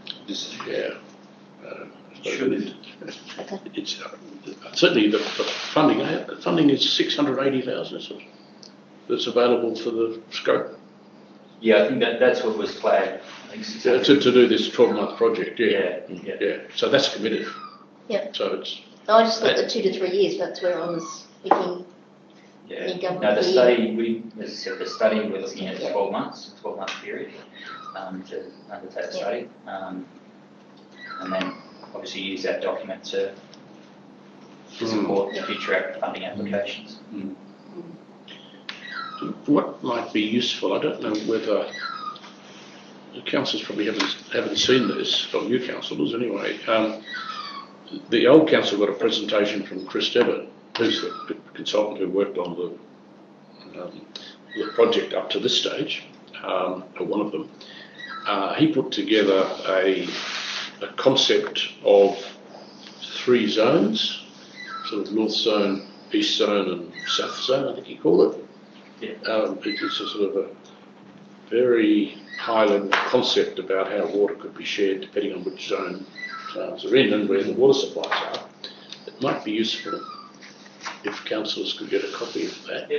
Should.
Okay.
It's certainly the funding. The funding is 680,000, isn't it? That's available for the scope.
Yeah, I think that's what was flagged.
To do this 12-month project.
Yeah.
So that's committed.
Yeah.
So it's.
I just thought that 2 to 3 years. That's where I was thinking.
Yeah. Now the study, as I said, we're looking at 12 months, 12-month period to undertake the study, and then obviously use that document to support future funding applications.
What might be useful, I don't know whether the councillors probably haven't seen this, or new councillors anyway. The old council got a presentation from Chris Devitt, who's the consultant who worked on the project up to this stage, or one of them. He put together a concept of 3 zones, sort of North Zone, East Zone and South Zone, I think he called it. It's a sort of a very high-level concept about how water could be shared depending on which zones are in and where the water supplies are. It might be useful if councillors could get a copy of that.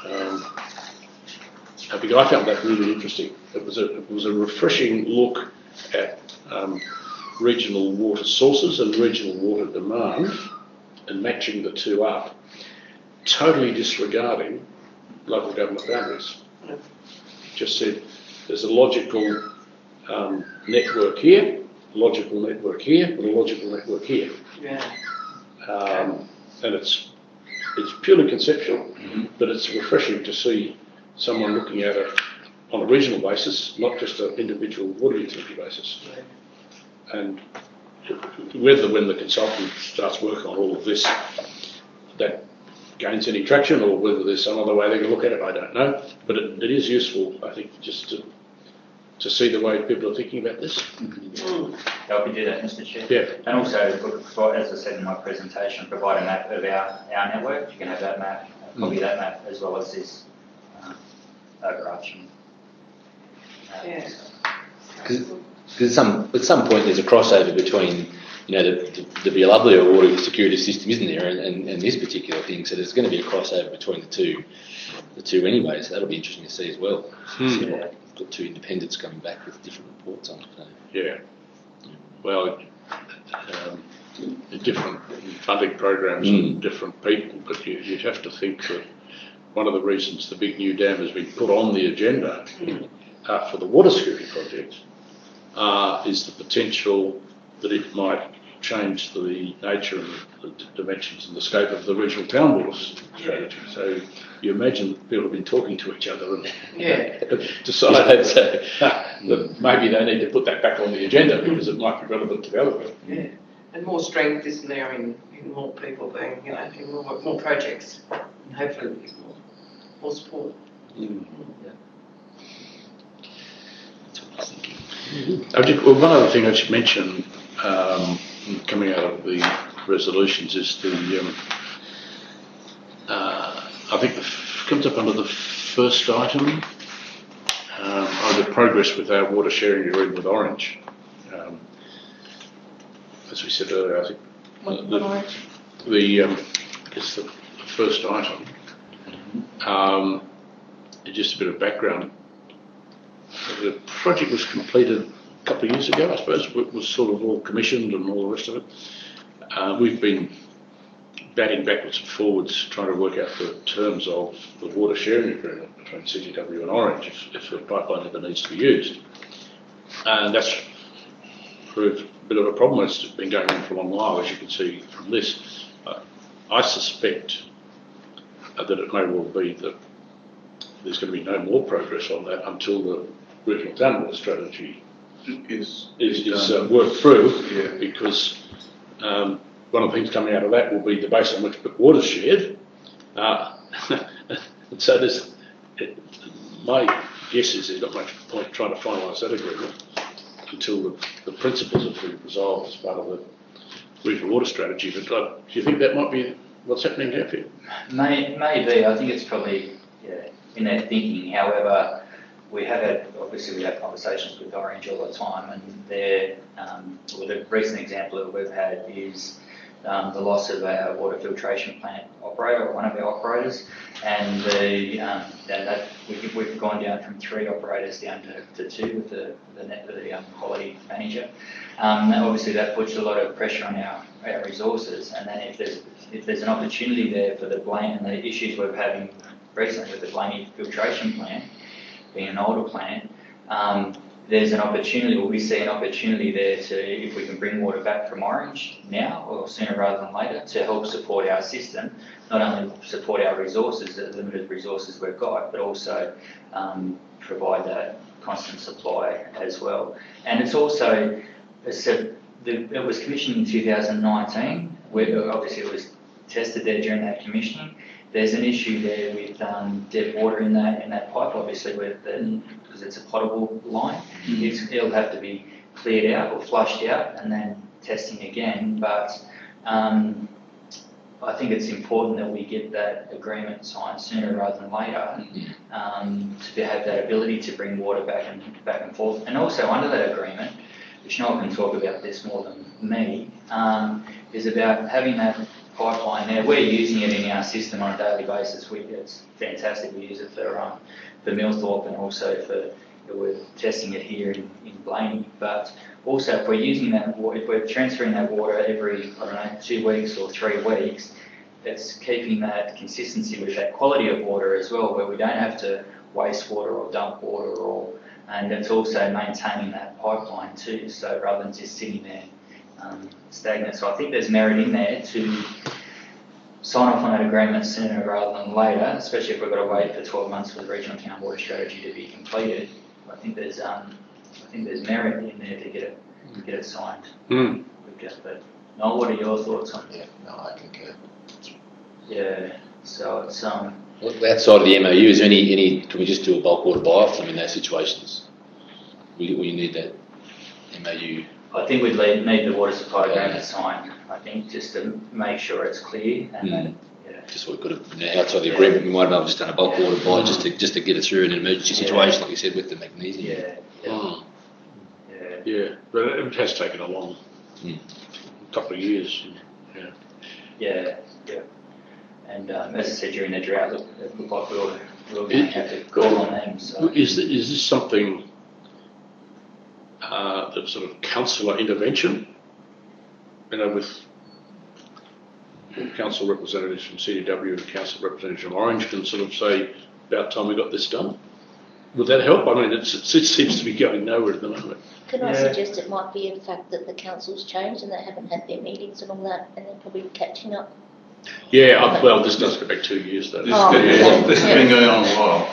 Because I found that really interesting. It was a refreshing look at regional water sources and regional water demand and matching the two up, totally disregarding local government boundaries. Just said there's a logical network here, logical network here, and a logical network here. And it's purely conceptual, but it's refreshing to see someone looking at it on a regional basis, not just an individual water utility basis. And whether when the consultant starts working on all of this, that gains any traction, or whether there's some other way they can look at it, I don't know. But it is useful, I think, just to see the way people are thinking about this.
I'll be do that, Mr. Chair.
Yeah.
And also, as I said in my presentation, provide a map of our network. You can have that map, a copy of that map, as well as this overarching.
Because at some point there's a crossover between, the Bialublia water security system, isn't there, and this particular thing. So there's going to be a crossover between the two anyway. So that'll be interesting to see as well. We've got 2 independents coming back with different reports on it. So.
Yeah. Well, different funding programs and different people, but you'd have to think that one of the reasons the big new dam has been put on the agenda for the water security project is the potential that it might change the nature and the dimensions and the scope of the regional town water strategy. So you imagine that people have been talking to each other and decided that maybe they need to put that back on the agenda because it might be relevant to the other one.
Yeah, and more strength isn't there in more people being, in more projects, and hopefully more support.
One other thing I should mention coming out of the resolutions is the I think comes up under the first item, the progress with our water sharing agreement with Orange. As we said earlier, I think I guess the first item, just a bit of background. The project was completed a couple of years ago, I suppose. It was sort of all commissioned and all the rest of it. We've been batting backwards and forwards trying to work out the terms of the water sharing agreement between CTW and Orange if the pipeline ever needs to be used. And that's proved a bit of a problem. It's been going on for a long while, as you can see from this. I suspect that it may well be that there's going to be no more progress on that until the regional town water strategy is worked through, because one of the things coming out of that will be the base on which water is shared. So my guess is there's not much point trying to finalise that agreement until the principles have been resolved as part of the regional water strategy. But do you think that might be what's happening here for you?
Maybe. I think it's probably in their thinking. However, we have conversations with Orange all the time, and the recent example that we've had is the loss of our water filtration plant operator, one of our operators, and we've gone down from 3 operators down to 2 with the quality manager. Obviously, that puts a lot of pressure on our resources, and then if there's an opportunity there for the Blaine and the issues we're having recently with the Blaine filtration plant being an older plant, there's an opportunity, or we see an opportunity there to, if we can bring water back from Orange now or sooner rather than later, to help support our system, not only support our resources, the limited resources we've got, but also provide that constant supply as well. And it's also, it was commissioned in 2019, where obviously it was tested there during that commissioning. There's an issue there with dead water in that pipe, obviously, because it's a potable line. It'll have to be cleared out or flushed out and then testing again. But I think it's important that we get that agreement signed sooner rather than later to have that ability to bring water back and forth. And also under that agreement, which Noel can talk about this more than me, is about having that pipeline there. We're using it in our system on a daily basis. It's fantastic. We use it for Millthorpe, and also we're testing it here in Blaine. But also, if we're using that water, if we're transferring that water every 2 weeks or 3 weeks, it's keeping that consistency with that quality of water as well, where we don't have to waste water or dump water, and it's also maintaining that pipeline too. So rather than just sitting there stagnant. So I think there's merit in there to sign off on that agreement sooner rather than later, especially if we've got to wait for 12 months for the regional town water strategy to be completed. I think there's merit in there to get it signed. But Noel, what are your thoughts on that?
No, I concur.
Yeah. So it's
outside of the MOU, is there any? Can we just do a bulk water buy-off them in those situations? We need that MOU.
I think we'd need the water supply agreement signed. I think just to make sure it's clear, and then
just what we've got to, outside the agreement, we might have just done a bulk water buy just to get us through in an emergency situation, like you said, with the magnesium.
Yeah, but it has taken a long couple of years.
Yeah. And as I said, during the drought, it looked like we were going to have to call on them. So.
Is this something that sort of councillor intervention? With council representatives from CDW and council representatives from Orange can sort of say, about time we got this done. Would that help? I mean, it seems to be going nowhere at the moment.
Can I suggest it might be the fact that the council's changed and they haven't had their meetings and all that, and they're probably catching up?
Yeah, well, this does go back 2 years, though.
This has been going on a while.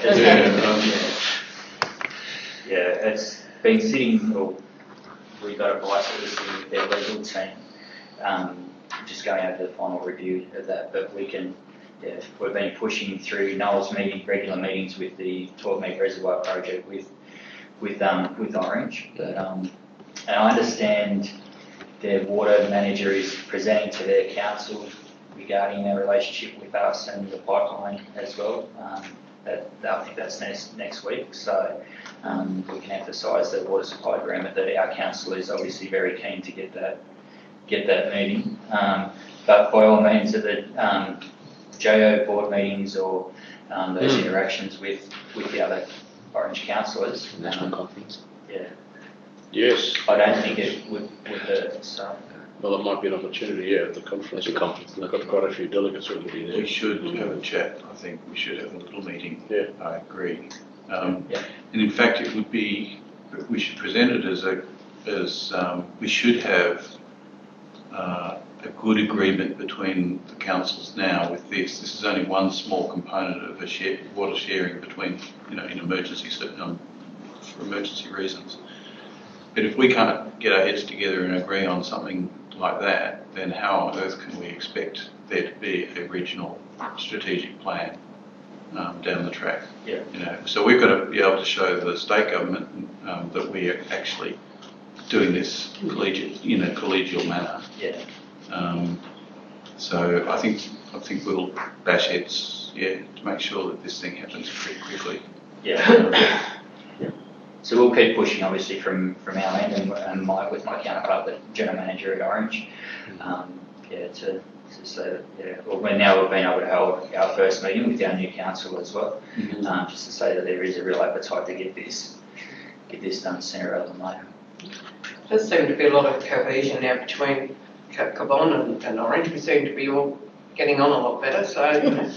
It's been sitting, we got advice that was sitting with their legal team, just going over the final review of that, but we've been pushing through Noel's regular meetings with the 12 metre reservoir project with Orange, but and I understand their water manager is presenting to their council regarding their relationship with us and the pipeline as well. I think that's next week. So we can emphasise the water supply agreement that our council is obviously very keen to get that meeting. But by all means, at the JO board meetings or those interactions with the other Orange councillors.
National conference.
Yeah.
Yes.
I don't think it would hurt. So.
Well, it might be an opportunity, at the conference.
At the conference.
They've got quite a few delegates already there.
We should have a chat. I think we should have a little meeting.
Yeah.
I agree.
Yeah.
And in fact, we should present it as we should have a good agreement between the councils now with this. This is only one small component of water sharing between, in emergencies, for emergency reasons. But if we can't get our heads together and agree on something like that, then how on earth can we expect there to be a regional strategic plan down the track?
Yeah.
So we've got to be able to show the state government that we are actually doing this in a collegial manner.
Yeah.
So I think we'll bash heads, to make sure that this thing happens pretty quickly.
Yeah. So we'll keep pushing, obviously, from our end and with my counterpart, the general manager at Orange, to say that, well, we've been able to hold our first meeting with our new council as well, just to say that there is a real appetite to get this done sooner rather than later.
There does seem to be a lot of cohesion now between Cabon and Orange. We seem to be all getting on a lot better, so you hope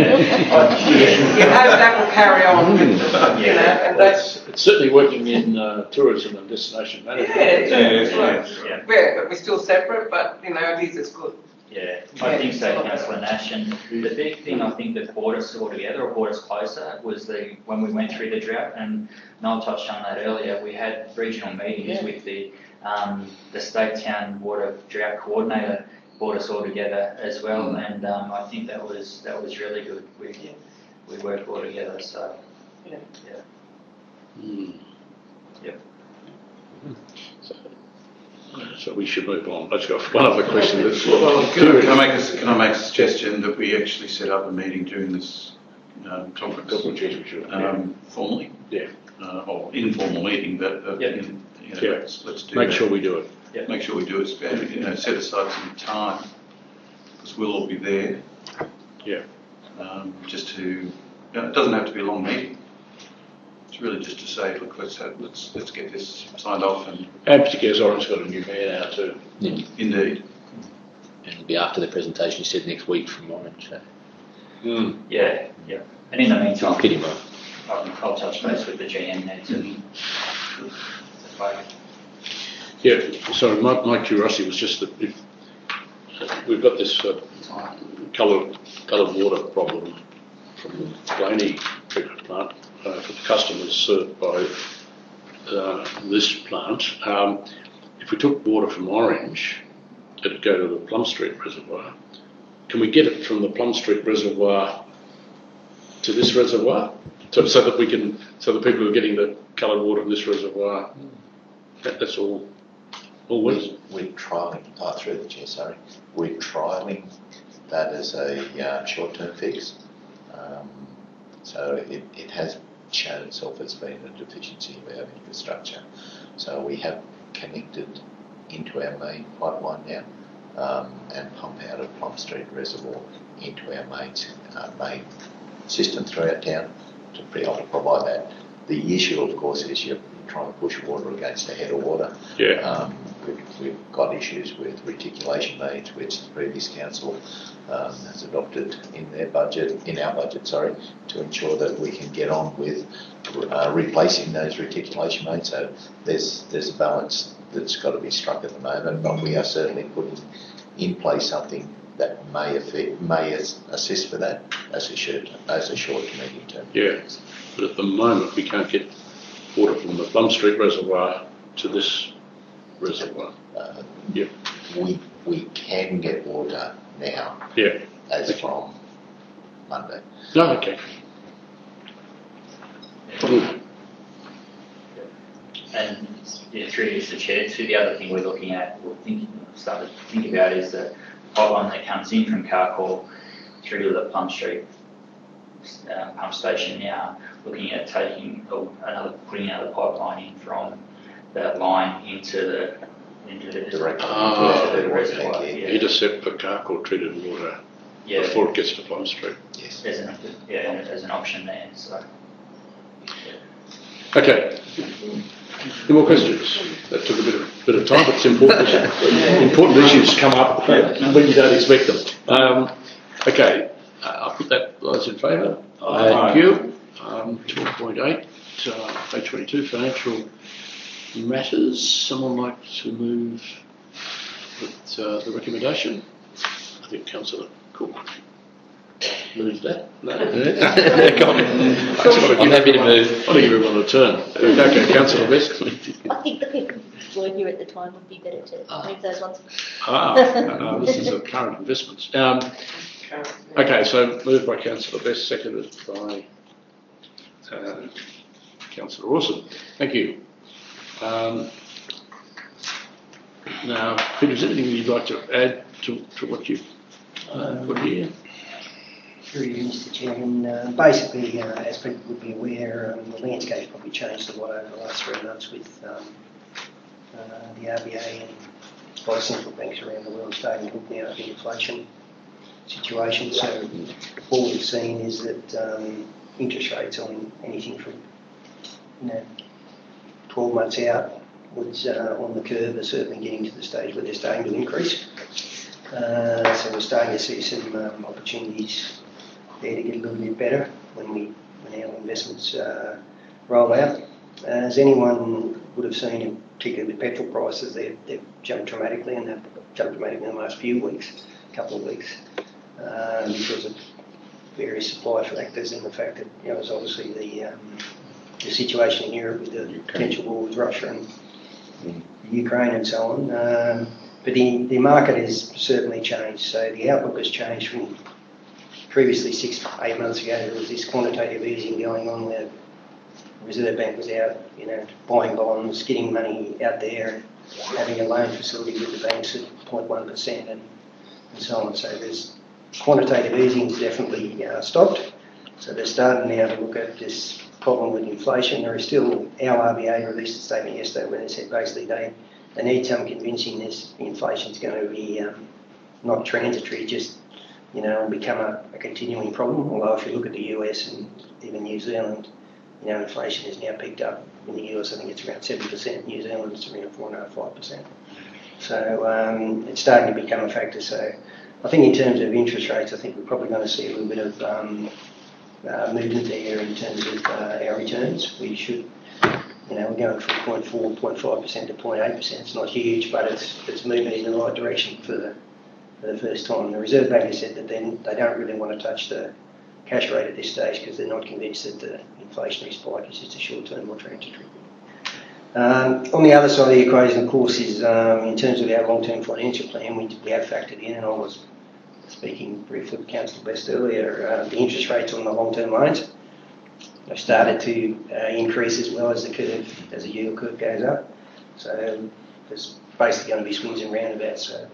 that will carry on. And that's
It's certainly working in tourism and destination management.
Yeah, but we're still separate, but it is as good.
Yeah, I think so, Councillor Nash. And the big thing I think that brought us all together or brought us closer was when we went through the drought, and Noel touched on that earlier. We had regional meetings with the State Town Water Drought Coordinator brought us all together as well, and I think that was really good. We worked well together, so yeah. Yep.
So we should move on. Let's go for one other question.
Can I make a suggestion that we actually set up a meeting during this conference? Formally?
Yeah.
Or informal meeting, but let's do
Make
that.
sure we do it.
Yep.
Make sure we do it. Set aside some time because we'll all be there.
Yeah.
Just to, it doesn't have to be a long meeting. It's really just to say, look, let's get this signed off and
particularly as Orange's got a new mayor now too.
Yeah.
indeed.
And it'll be after the presentation, you said next week from Orange. So.
Yeah. And in the meantime,
I'll get him on.
I'll touch base with the GM there too.
Yeah, sorry, my curiosity was just that if we've got this coloured water problem from the Blaney treatment plant for the customers served by this plant. If we took water from Orange, it'd go to the Plum Street Reservoir. Can we get it from the Plum Street Reservoir to this reservoir, so that the people who are getting the coloured water from this reservoir, that's all works?
We're trialling, through the chair, sorry, we're trialling that as a short-term fix. So it has shown itself as being a deficiency of our infrastructure. So we have connected into our main pipeline now and pump out of Plum Street Reservoir into our main system throughout town to be able to provide that. The issue, of course, is you're trying to push water against the head of water.
Yeah.
We've got issues with reticulation needs, which the previous council has adopted in our budget, to ensure that we can get on with replacing those reticulation needs. So there's a balance that's got to be struck at the moment, but we are certainly putting in place something that may assist for that as a short to medium term.
Yeah, but at the moment we can't get water from the Plum Street Reservoir to this reservoir. Yeah.
We can get water now.
Yeah.
As from Monday.
No, okay. Good.
And through Mr. Chair, the other thing we're looking at, started to think about is the pipeline that comes in from Carcor through to the Plum Street pump station now, looking at putting another pipeline in from that line into the reservoir.
Intercept the Carcor treated water before it gets to Plum Street.
Yes.
As an option there. So.
Okay. Any more questions? That took a bit of time, but it's important. Important issues come up when you don't expect them. Okay, I'll put that. Those in favour? Thank you. 12.8, page 22, financial matters. Someone like to move the recommendation? I think Councillor Cook moves that. No.
I'm happy to move.
I'll give everyone a turn. Okay, Councillor Best.
I think the people who were here at the time would be better to move those ones.
This is a current investments. Okay, so moved by Councillor Best, seconded by Councillor Rawson. Thank you. Now, Peter, is there anything you'd like to add to what you've put here?
Through you, Mr. Chairman. Basically, as people would be aware, the landscape's probably changed a lot over the last 3 months with the RBA and a lot of central banks around the world starting to look now at the inflation situation. So all we've seen is that interest rates on anything from 12 months out was on the curve are certainly getting to the stage where they're starting to increase. So we're starting to see some opportunities there to get a little bit better when our investments roll out. As anyone would have seen, particularly with petrol prices, they've jumped dramatically, and they've jumped dramatically in the last couple of weeks, because of various supply factors and the fact that there's obviously the situation in Europe with the potential war with Russia and Ukraine and so on. But the market has certainly changed. So the outlook has changed from previously 6 to 8 months ago. There was this quantitative easing going on where the Reserve Bank was out, buying bonds, getting money out there, and having a loan facility with the banks at 0.1% and so on. So there's quantitative easing definitely stopped. So they're starting now to look at this problem with inflation. There is still, our RBA released a statement yesterday where they said basically they need some convincing this inflation is going to be not transitory, just become a continuing problem. Although if you look at the US and even New Zealand, inflation has now picked up. In the US, I think it's around 7%. New Zealand, it's around 4.5%. So it's starting to become a factor. So I think in terms of interest rates, I think we're probably going to see a little bit of movement there in terms of our returns. We should, we're going from 0.5% to 0.8%. It's not huge, but it's moving in the right direction for the first time. The Reserve Bank has said that they don't really want to touch the cash rate at this stage because they're not convinced that the inflationary spike is just a short-term or transitory. On the other side of the equation, of course, is in terms of our long-term financial plan, we have factored in, and I was speaking briefly with Councillor Best earlier, the interest rates on the long-term loans have started to increase as well as the yield curve goes up. So there's basically going to be swings and roundabouts. So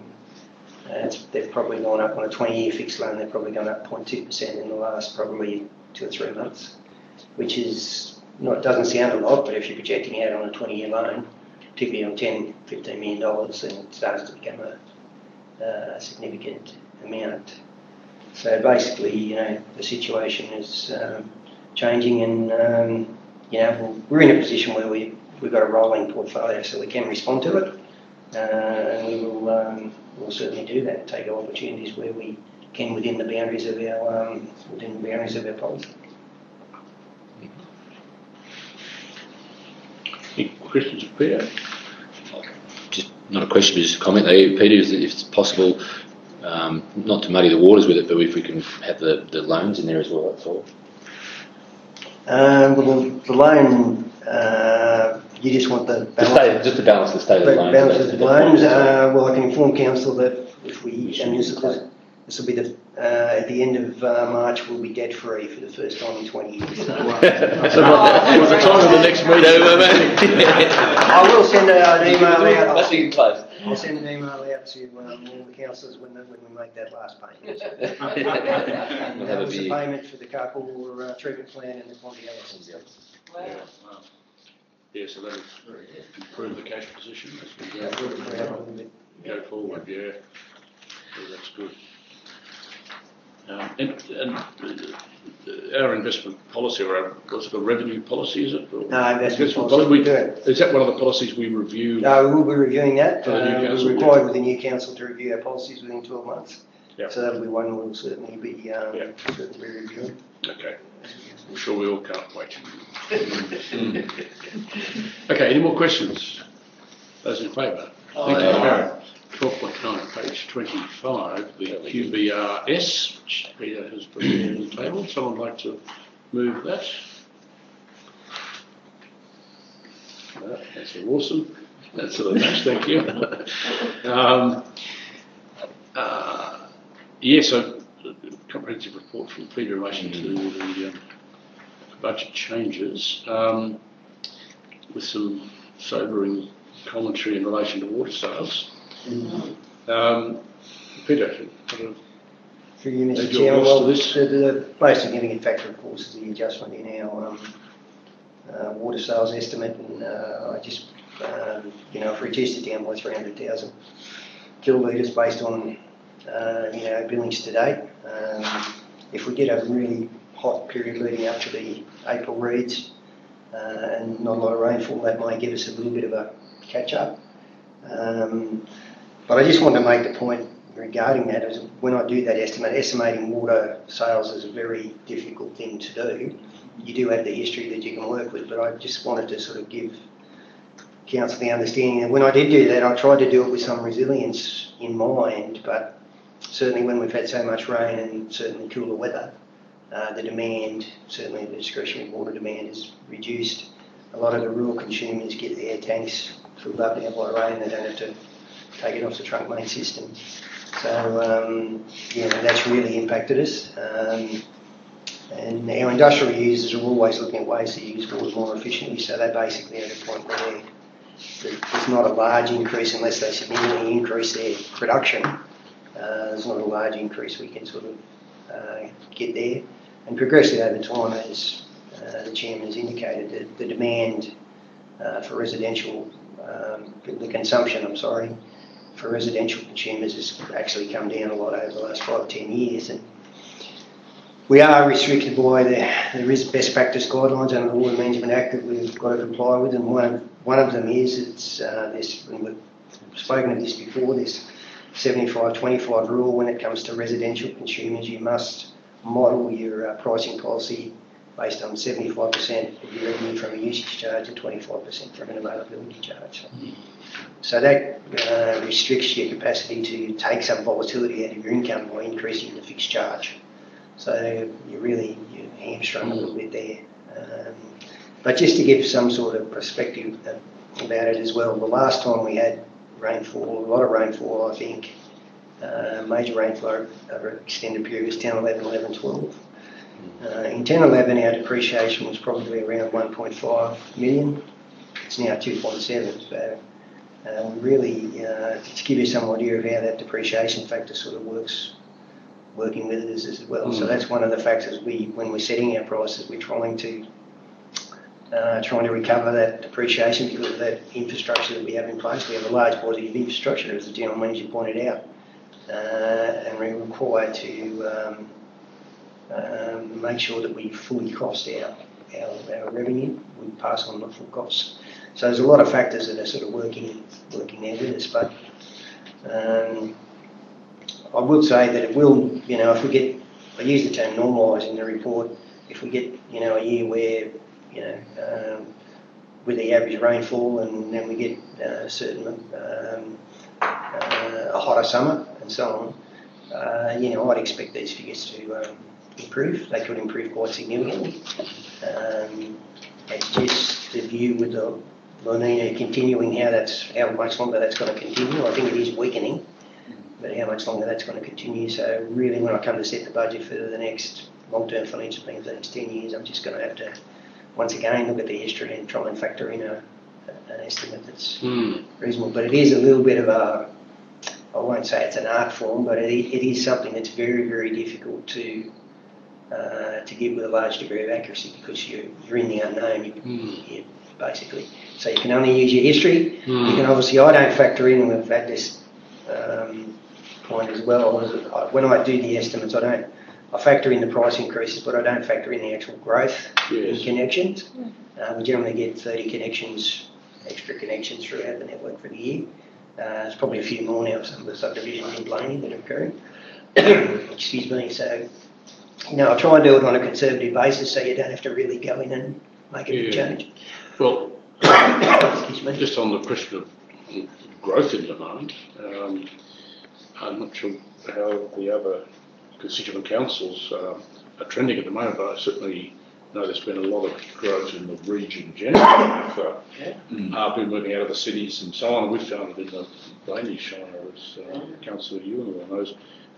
they've probably gone up on a 20-year fixed loan. They've probably gone up 0.2% in the last probably 2 or 3 months, which is doesn't sound a lot, but if you're projecting out on a 20-year loan, particularly on $10, $15 million, then it starts to become a significant amount. So basically, the situation is changing, and we're in a position where we've got a rolling portfolio, so we can respond to it, and we will certainly do that. Take opportunities where we can within the boundaries of our policy.
Any questions of Peter?
Just not a question, but just a comment. Peter, if it's possible, not to muddy the waters with it, but if we can have the loans in there as well, that's all.
The loan, you just want the balance?
Just to balance the state of the loans.
Balance of the loans. Well, I can inform Council that if we, and this will be at the end of March, we'll be debt free for the first time in 20 years.
So by the time of the next meeting,
I will send an email out.
That's getting close.
I'll send an email out to all the councillors when we make that last payment. And that was the payment for the carpool treatment plan and the Ponty Ellis.
Wow.
Yeah, so that'll improve the cash position as we
Yeah, we'll put it out a little bit.
go forward, yeah. So that's good. And our investment policy, or our, what's it called, revenue policy, is it? Or
No, investment policy.
Is that one of the policies we review?
No, we will be reviewing that.
For the new council,
we're required with the new council to review our policies within 12 months.
Yep.
So that'll be one we'll certainly be reviewing.
Okay. I'm sure we all can't wait. Okay, any more questions? Those in favour? Thank you, Karen. 12.9, page 25, the QBRS, which Peter has prepared on the table. Someone like to move that? No, that's awesome. That's a match, thank you. Yes, a comprehensive report from Peter in relation to the budget changes, with some sobering commentary in relation to water sales. Peter,
Through you, Mr.
Add your
Chairman,
voice to
well,
this.
the most significant factor, of course, is the adjustment in our water sales estimate, and I just, if we reduced it down by 300,000 kilolitres based on, billings to date. If we get a really hot period leading up to the April reads and not a lot of rainfall, that might give us a little bit of a catch-up. But I just want to make the point regarding that is when I do that estimate, estimating water sales is a very difficult thing to do. You do have the history that you can work with, but I just wanted to sort of give council the understanding that when I did do that, I tried to do it with some resilience in mind, but certainly when we've had so much rain and certainly cooler weather, the demand, certainly the discretionary water demand is reduced. A lot of the rural consumers get their tanks filled up now by rain, they don't have to take it off the trunk main system. So, that's really impacted us. And our industrial users are always looking at ways to use water more efficiently, so they're basically at a point where there's not a large increase unless they significantly increase their production. There's not a large increase we can sort of get there. And progressively over time, as the Chairman has indicated, the demand for residential, the consumption, for residential consumers has actually come down a lot over the last 5 or 10 years. And we are restricted by there is best practice guidelines under the Water Management Act that we've got to comply with, and one of them is and we've spoken of this before, this 75-25 rule when it comes to residential consumers. You must model your pricing policy based on 75% of your revenue from a usage charge and 25% from an availability charge. So that restricts your capacity to take some volatility out of your income by increasing the fixed charge. So you're hamstrung a little bit there. But just to give some sort of perspective about it as well, the last time we had rainfall, a lot of rainfall, I think, major rainfall over an extended period was 10, 11, 11, 12. In 10, 11, our depreciation was probably around 1.5 million. It's now 2.7. So really, to give you some idea of how that depreciation factor sort of working with us as well. So that's one of the factors when we're setting our prices, we're trying to recover that depreciation because of that infrastructure that we have in place. We have a large body of infrastructure, as the General Manager pointed out, and we're required to make sure that we fully cost our revenue. We pass on the full costs. So there's a lot of factors that are sort of working there with us. But I would say that it will, if we get, I use the term normalise in the report, if we get, a year where, with the average rainfall and then we get a hotter summer and so on, I'd expect these figures to improve. They could improve quite significantly. It's just the view with the La Nina continuing, how much longer that's going to continue. I think it is weakening, but how much longer that's going to continue. So really, when I come to set the budget for the next long-term financial plan for the next 10 years, I'm just going to have to, once again, look at the history and try and factor in a an estimate that's reasonable. But it is a little bit of a, I won't say it's an art form, but it is something that's very, very difficult to get with a large degree of accuracy because you're in the unknown, basically. So you can only use your history. You can obviously, I don't factor in, and we've had this point as well. When I do the estimates, I factor in the price increases, but I don't factor in the actual growth in connections. We generally get 30 connections, extra connections throughout the network for the year. There's probably a few more now, some of the subdivisions in Blaney that are occurring. Excuse me. So, I try and do it on a conservative basis so you don't have to really go in and make a big change.
Well,
excuse me.
Just on the question of growth in demand, I'm not sure how the other constituent councils are trending at the moment, but I certainly know there's been a lot of growth in the region generally. I've been moving out of the cities and so on. We found it in the Blaney Shire, as Councillor Ewan knows.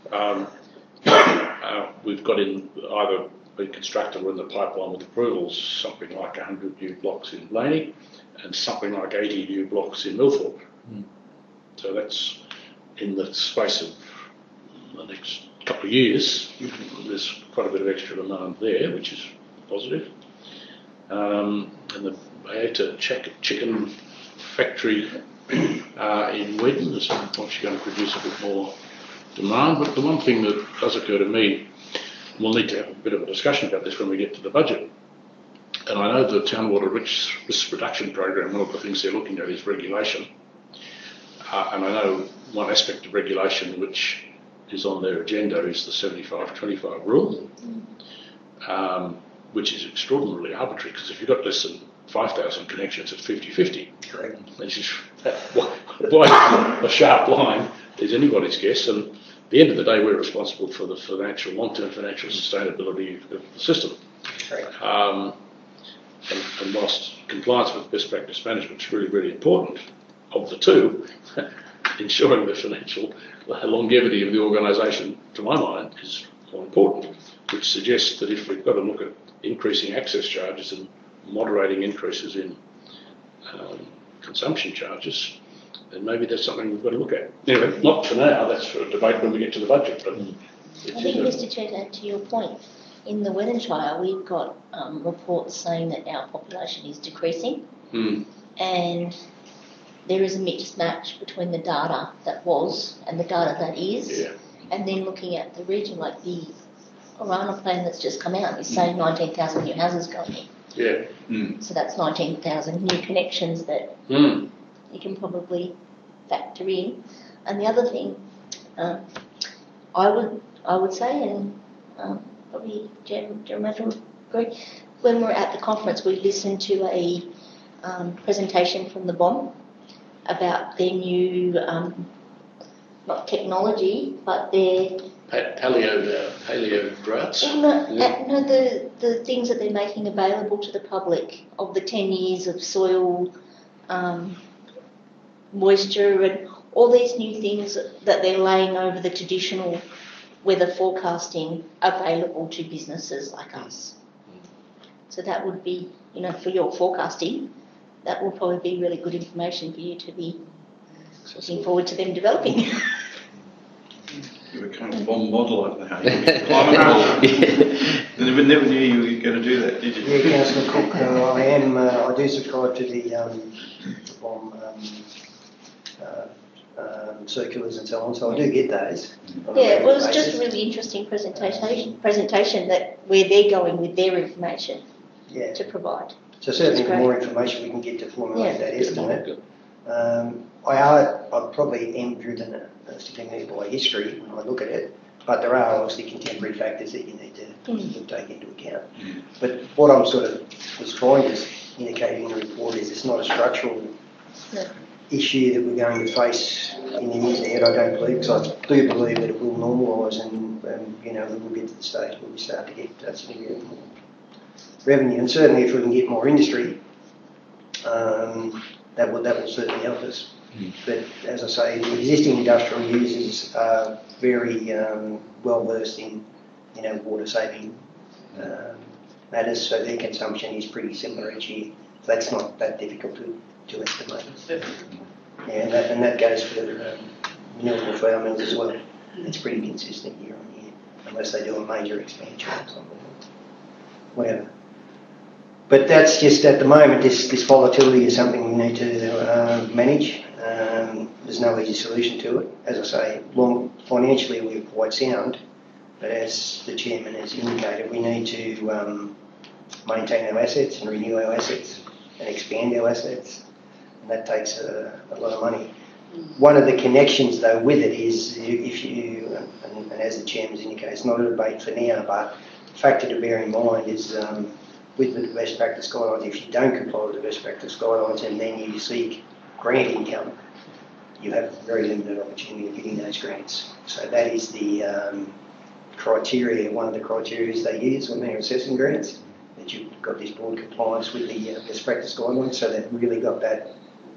We've got in either been constructed or in the pipeline with approvals something like 100 new blocks in Blaney and something like 80 new blocks in Millthorpe. So that's in the space of the next couple of years. There's quite a bit of extra demand there, which is positive. And the Bayeta chicken factory in Wheaton is actually going to produce a bit more demand. But the one thing that does occur to me, and we'll need to have a bit of a discussion about this when we get to the budget, and I know the Town Water Risk Reduction Program, one of the things they're looking at is regulation. And I know one aspect of regulation which is on their agenda is the 75-25 rule, which is extraordinarily arbitrary, because if you've got less than 5,000 connections, it's 50-50.
Correct.
This is why a sharp line is anybody's guess, and at the end of the day, we're responsible for the long-term financial sustainability of the system.
Correct.
And whilst compliance with best practice management is really, really important, of the two, ensuring the financial longevity of the organisation, to my mind, is more important, which suggests that if we've got to look at increasing access charges and moderating increases in consumption charges, then maybe that's something we've got to look at. Anyway, not for now, that's for a debate when we get to the budget. But
I think, Mr. Chair, to your point, in the Wheaton Shire, we've got reports saying that our population is decreasing, and there is a mixed match between the data that was and the data that is, and then looking at the region, like the Orana plan that's just come out is saying 19,000 new houses going in. So that's 19,000 new connections that you can probably factor in. And the other thing, I would say, and probably Jeremiah will agree, when we're at the conference, we listened to a presentation from the BOM about their new, not technology, but their
paleo droughts.
No, the things that they're making available to the public of the 10 years of soil moisture and all these new things that they're laying over the traditional weather forecasting available to businesses like us. So that would be, for your forecasting, that will probably be really good information for you to be looking forward to them developing.
You became a bomb model over there. Climate model. I never knew you were going to do that, did you?
Yeah, Councillor Cook, I do subscribe to the bomb circulars and so on, so I do get those.
Yeah, well, it's just a really interesting presentation that where they're going with their information to provide.
So certainly the more information we can get to formulate that estimate. I probably am driven significantly by history when I look at it, but there are obviously contemporary factors that you need to take into account. But what I'm sort of was trying to indicate in the report is it's not a structural issue that we're going to face in the years ahead, I don't believe, because I do believe that it will normalise and we will get to the stage where we start to get significant more revenue. And certainly if we can get more industry, that will certainly help us. But as I say, the existing industrial users are very well versed in water saving matters, so their consumption is pretty similar each year. So that's not that difficult to estimate. Yeah, and that goes for renewable flour mills as well. It's pretty consistent year on year, unless they do a major expansion or something, whatever. But that's just at the moment. This volatility is something we need to manage. There's no easy solution to it. As I say, financially we're quite sound, but as the chairman has indicated, we need to maintain our assets and renew our assets and expand our assets, and that takes a lot of money. One of the connections though with it is, if you, and as the chairman's indicated, it's not a debate for now, but the factor to bear in mind is with the best practice guidelines, if you don't comply with the best practice guidelines and then you seek grant income, you have very limited opportunity of getting those grants. So that is the criteria, one of the criteria they use when they're assessing grants, that you've got this broad compliance with the best practice guidelines, so they've really got that,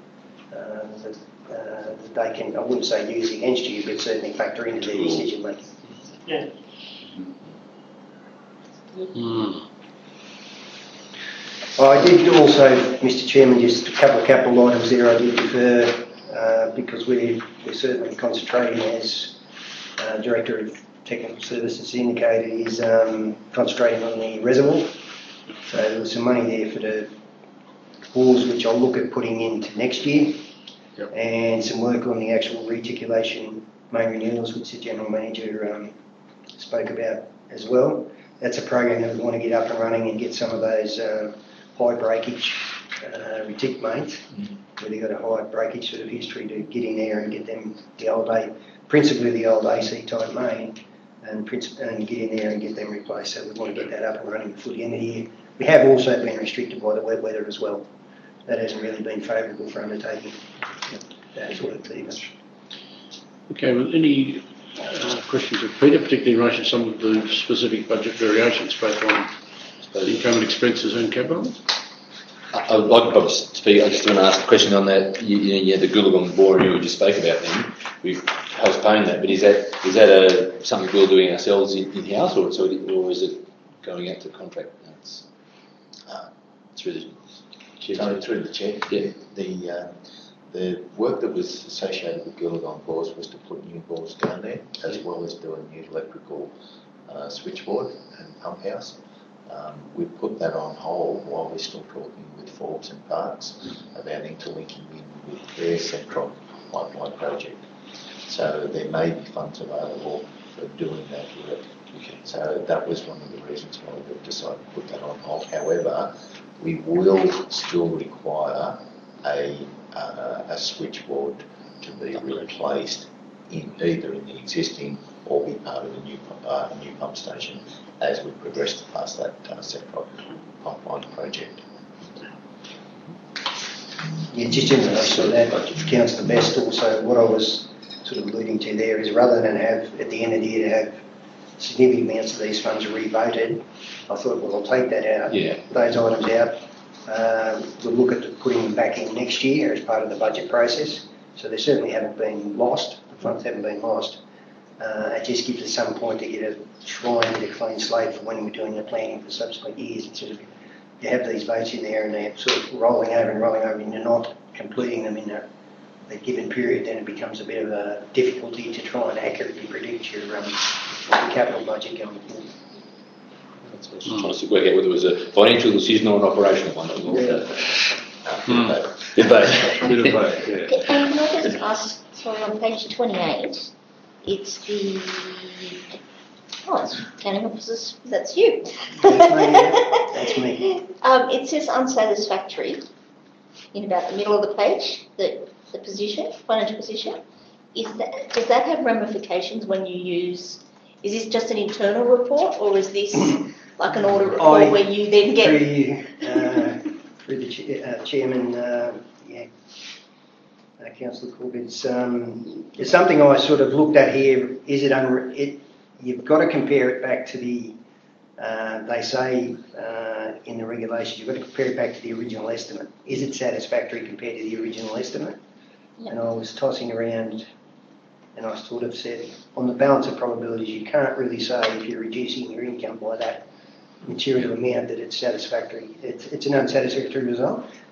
that they can, I wouldn't say use against you, but certainly factor into their decision making.
Yeah. I did also, Mr Chairman, just a couple of capital items there I did defer because we're certainly concentrating, as Director of Technical Services indicated, is concentrating on the reservoir. So there was some money there for the bores, which I'll look at putting into next year, and some work on the actual reticulation main renewals, which the General Manager spoke about as well. That's a program that we want to get up and running and get some of those high breakage retic mains, where they've got a high breakage sort of history, to get in there and get them principally the old AC type main, and get in there and get them replaced. So we want to get that up and running before the end of the year. We have also been restricted by the wet weather as well. That hasn't really been favourable for undertaking those works either.
Okay, well, any questions of Peter, particularly in relation to some of the specific budget variations, both on income and expenses and capital?
I would like to speak. I just want to ask a question on that. You the Goolagong bore you just spoke about. Then we've postponed that, but is that something we're doing ourselves in house, or is it going out to contract? Through the chair.
Through the chair.
Yeah.
The work that was associated with Goolagong bores was to put new bores down there, as well as do a new electrical switchboard and pump house. We put that on hold while we're still talking with Forbes and Parks about interlinking in with their central pipeline project. So there may be funds available for doing that work. Okay. So that was one of the reasons why we've decided to put that on hold. However, we will still require a switchboard to be replaced either in the existing or be part of a new pump station as we progress past that central pipeline project.
Yeah, just in relation to that, Councillor Best, also what I was sort of alluding to there is, rather than have at the end of the year to have significant amounts of these funds re-voted, I thought, well, I'll take that out, those items out. We'll look at putting them back in next year as part of the budget process. So they certainly haven't been lost, the funds haven't been lost. It just gives us some point to try and get a clean slate for when we're doing the planning for subsequent years. It's sort of, you have these votes in there and they're sort of rolling over and you're not completing them in a given period, then it becomes a bit of a difficulty to try and accurately predict your capital budget going forward.
I was trying to work out whether it was a financial decision or an operational one.
Bit of both, yeah.
Can I just ask, sorry, on page 28, it's planning officers, that's you.
That's me.
It says unsatisfactory in about the middle of the page, the position, financial position. Does that have ramifications when you use, is this just an internal report, or is this like an audit report where you then get...
Through the chairman, Councillor Corbett, it's something I sort of looked at here. Is it you've got to compare it back to the, they say in the regulations, you've got to compare it back to the original estimate. Is it satisfactory compared to the original estimate? Yep. And I was tossing around and I sort of said, on the balance of probabilities, you can't really say if you're reducing your income by that material amount that it's satisfactory. It's an unsatisfactory result.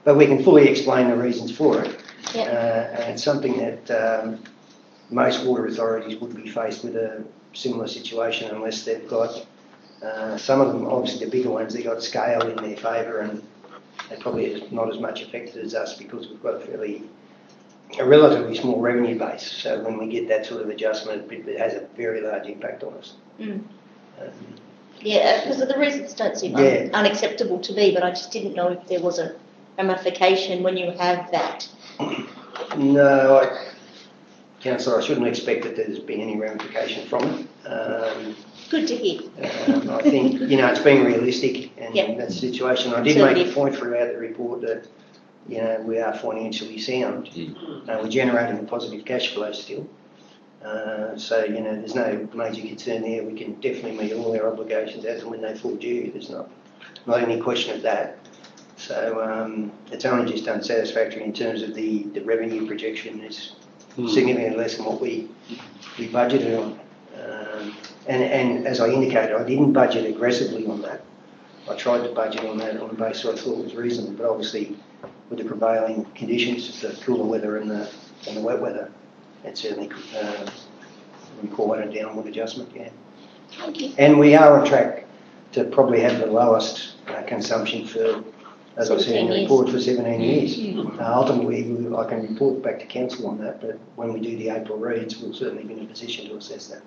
but we can fully explain the reasons for it.
Yep.
And it's something that most water authorities would be faced with a similar situation unless they've got, some of them, obviously the bigger ones, they've got scale in their favour, and they're probably not as much affected as us because we've got a relatively small revenue base. So when we get that sort of adjustment, it has a very large impact on us.
Yeah, because the reasons don't seem unacceptable to me, but I just didn't know if there was a ramification when you have that.
No, Councillor, I shouldn't expect that there's been any ramification from it.
Good to hear.
I think, it's being realistic in that situation. I did make a point throughout the report that, we are financially sound. We're generating a positive cash flow still. So, there's no major concern there. We can definitely meet all our obligations as and when they fall due. There's not any question of that. So it's only just unsatisfactory in terms of the revenue projection. It's significantly less than what we budgeted on. And as I indicated, I didn't budget aggressively on that. I tried to budget on that on a basis I thought was reasonable, but obviously with the prevailing conditions, the cooler weather and the wet weather, it certainly required a downward adjustment,
Okay.
And we are on track to probably have the lowest consumption for, as I said in the report, for 17 years. Ultimately, I can report back to council on that, but when we do the April reads, we'll certainly be in a position to assess that.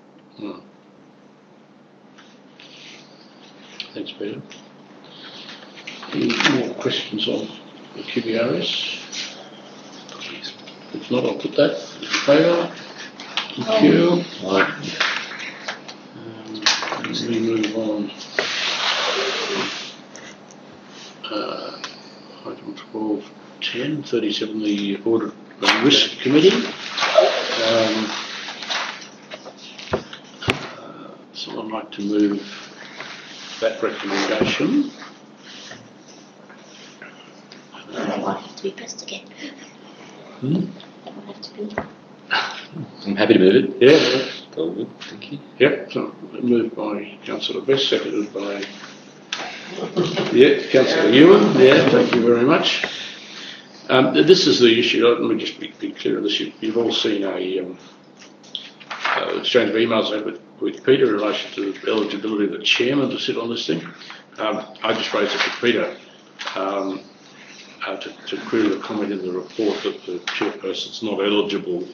Thanks, Peter. Any more questions on the QBRS? If not, I'll put that in favour. Thank you. We move on. Item 12.10, 37, the Audit and Risk Committee. Someone like to move that recommendation?
That might have to be pressed again. That might have to be.
I'm happy to move it.
Yeah.
All good, thank you.
Yep, so moved by Councillor Best, seconded by Councillor Ewan. Yeah, thank you very much. This is the issue. Let me just be clear on this. You've all seen a exchange of emails I had with Peter in relation to the eligibility of the chairman to sit on this thing. I just raised it with Peter to query the comment in the report that the chairperson's not eligible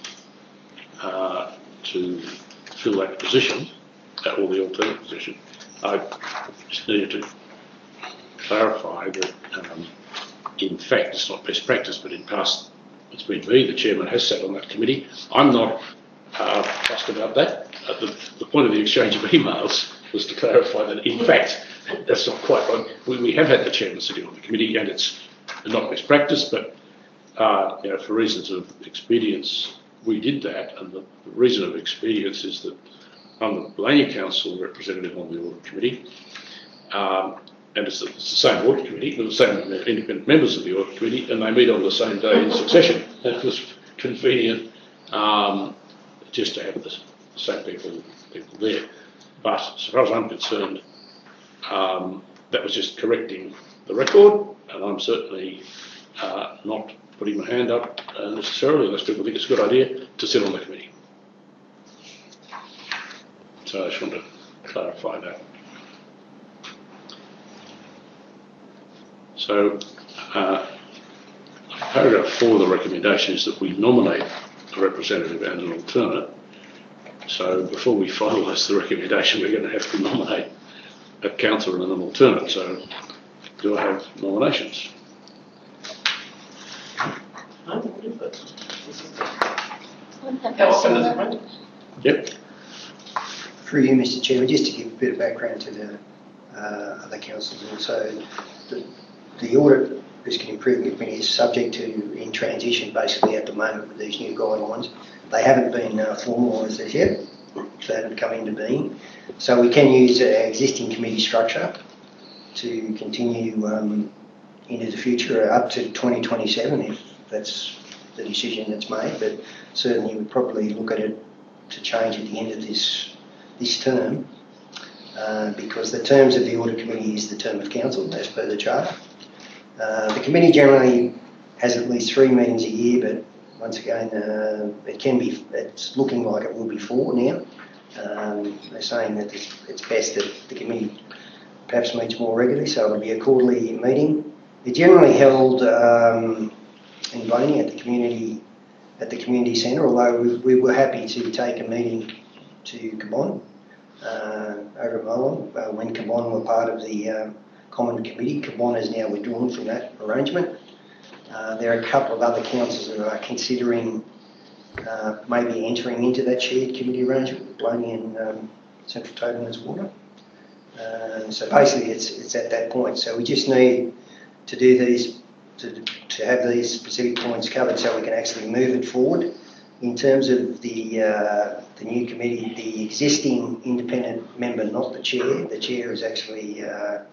to fill that position, or the alternate position. I just needed to clarify that in fact it's not best practice, but in past it's been me, the chairman has sat on that committee. I'm not fussed about that. The point of the exchange of emails was to clarify that in fact that's not quite right. We have had the chairman sitting on the committee, and it's not best practice, but for reasons of expedience we did that, and the reason of expedience is that I'm the Bellania Council representative on the Audit Committee, and it's the same Audit Committee, the same independent members of the Audit Committee, and they meet on the same day in succession. It was convenient just to have the same people there. But as far as I'm concerned, that was just correcting the record, and I'm certainly not putting my hand up necessarily unless people think it's a good idea to sit on the committee. So I just want to clarify that. So paragraph 4 of the recommendation is that we nominate a representative and an alternate. So before we finalise the recommendation, we're going to have to nominate a councillor and an alternate. So do I have nominations? Yep.
Through you, Mr. Chairman, just to give a bit of background to the other councillors also, the Audit Risk and Improvement Committee is subject to, in transition basically at the moment with these new guidelines. They haven't been formalised as yet, so they haven't come into being. So we can use our existing committee structure to continue into the future up to 2027 if that's the decision that's made, but certainly we'd probably look at it to change at the end of this term because the terms of the Audit Committee is the term of council as per the charter. The committee generally has at least 3 meetings a year, but once again, it's looking like it will be 4 now. They're saying that it's best that the committee perhaps meets more regularly, so it'll be a quarterly meeting. They're generally held in Blaney at the community centre, although we were happy to take a meeting to Cabon over at Molong when Cabon were part of the Common Committee. Cabon has now withdrawn from that arrangement. There are a couple of other councils that are considering maybe entering into that shared committee arrangement with Blaney and Central Tablelands Water. So basically it's at that point. So we just need to do these, to have these specific points covered so we can actually move it forward. In terms of the new committee, the existing independent member, not the chair is actually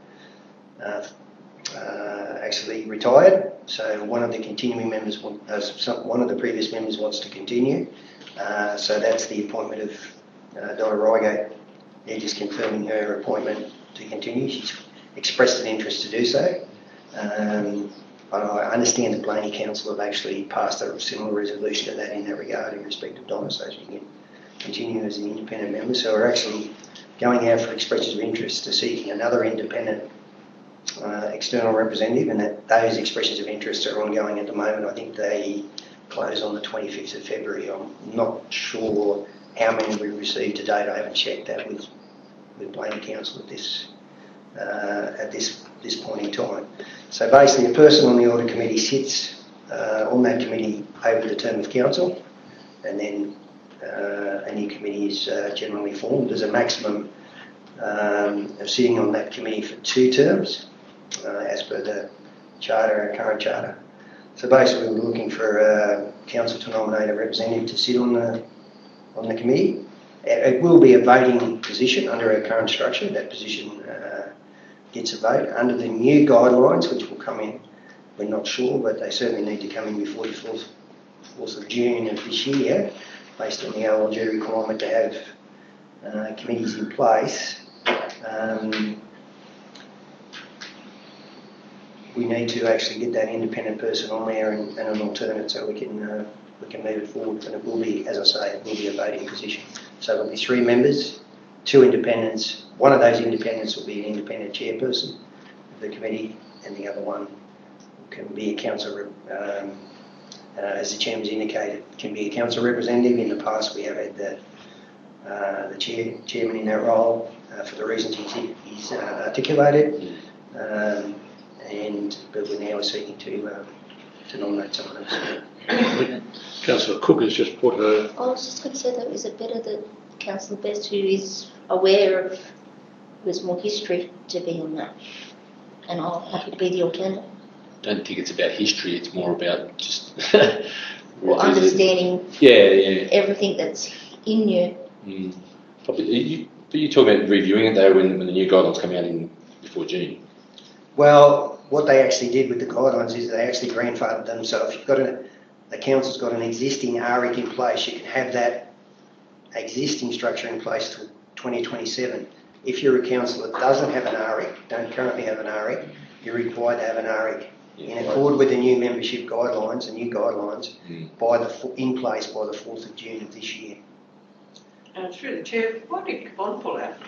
retired. So one of the continuing members, one of the previous members wants to continue. So that's the appointment of Donna Reigate. They're just confirming her appointment to continue. She's expressed an interest to do so. But I understand the Blaney Council have actually passed a similar resolution to that in that regard in respect of Donna, so she can continue as an independent member. So we're actually going out for expressions of interest to seeking another independent external representative, and that those expressions of interest are ongoing at the moment. I think they close on the 25th of February. I'm not sure how many we've received to date. I haven't checked that with Blaney Council at this point in time. So basically a person on the audit committee sits on that committee over the term of council, and then a new committee is generally formed. There's a maximum of sitting on that committee for 2 terms as per the charter, our current charter. So basically we're looking for council to nominate a representative to sit on the committee. It will be a voting position under our current structure. That position gets a vote. Under the new guidelines, which will come in, we're not sure, but they certainly need to come in before the 4th of June of this year, based on the OLG requirement to have committees in place. We need to actually get that independent person on there and an alternate so we can move it forward. And it will be, as I say, it will be a voting position. So there'll be 3 members, 2 independents. One of those independents will be an independent chairperson of the committee, and the other one can be a council, as the chairman's indicated, can be a council representative. In the past, we have had the chairman in that role for the reasons he's articulated, but we now are seeking to nominate someone else.
Councillor Cook has just put her.
I was just going to say, though, is it better that Councillor Best, who is aware of, who has more history, to be on that? And I'm happy to be the alternate.
I don't think it's about history, it's more about just
Or understanding everything that's in you.
Probably, but you're talking about reviewing it though when the new guidelines come out before June.
Well, what they actually did with the guidelines is they actually grandfathered them. So if you've got the council's got an existing REC in place, you can have that existing structure in place till 2027. If you're a council that doesn't have an REC, don't currently have an REC, you're required to have an REC in accord with the new membership guidelines, the new guidelines, in place by the 4th of June of this year.
Through the chair, why did Cabon pull out?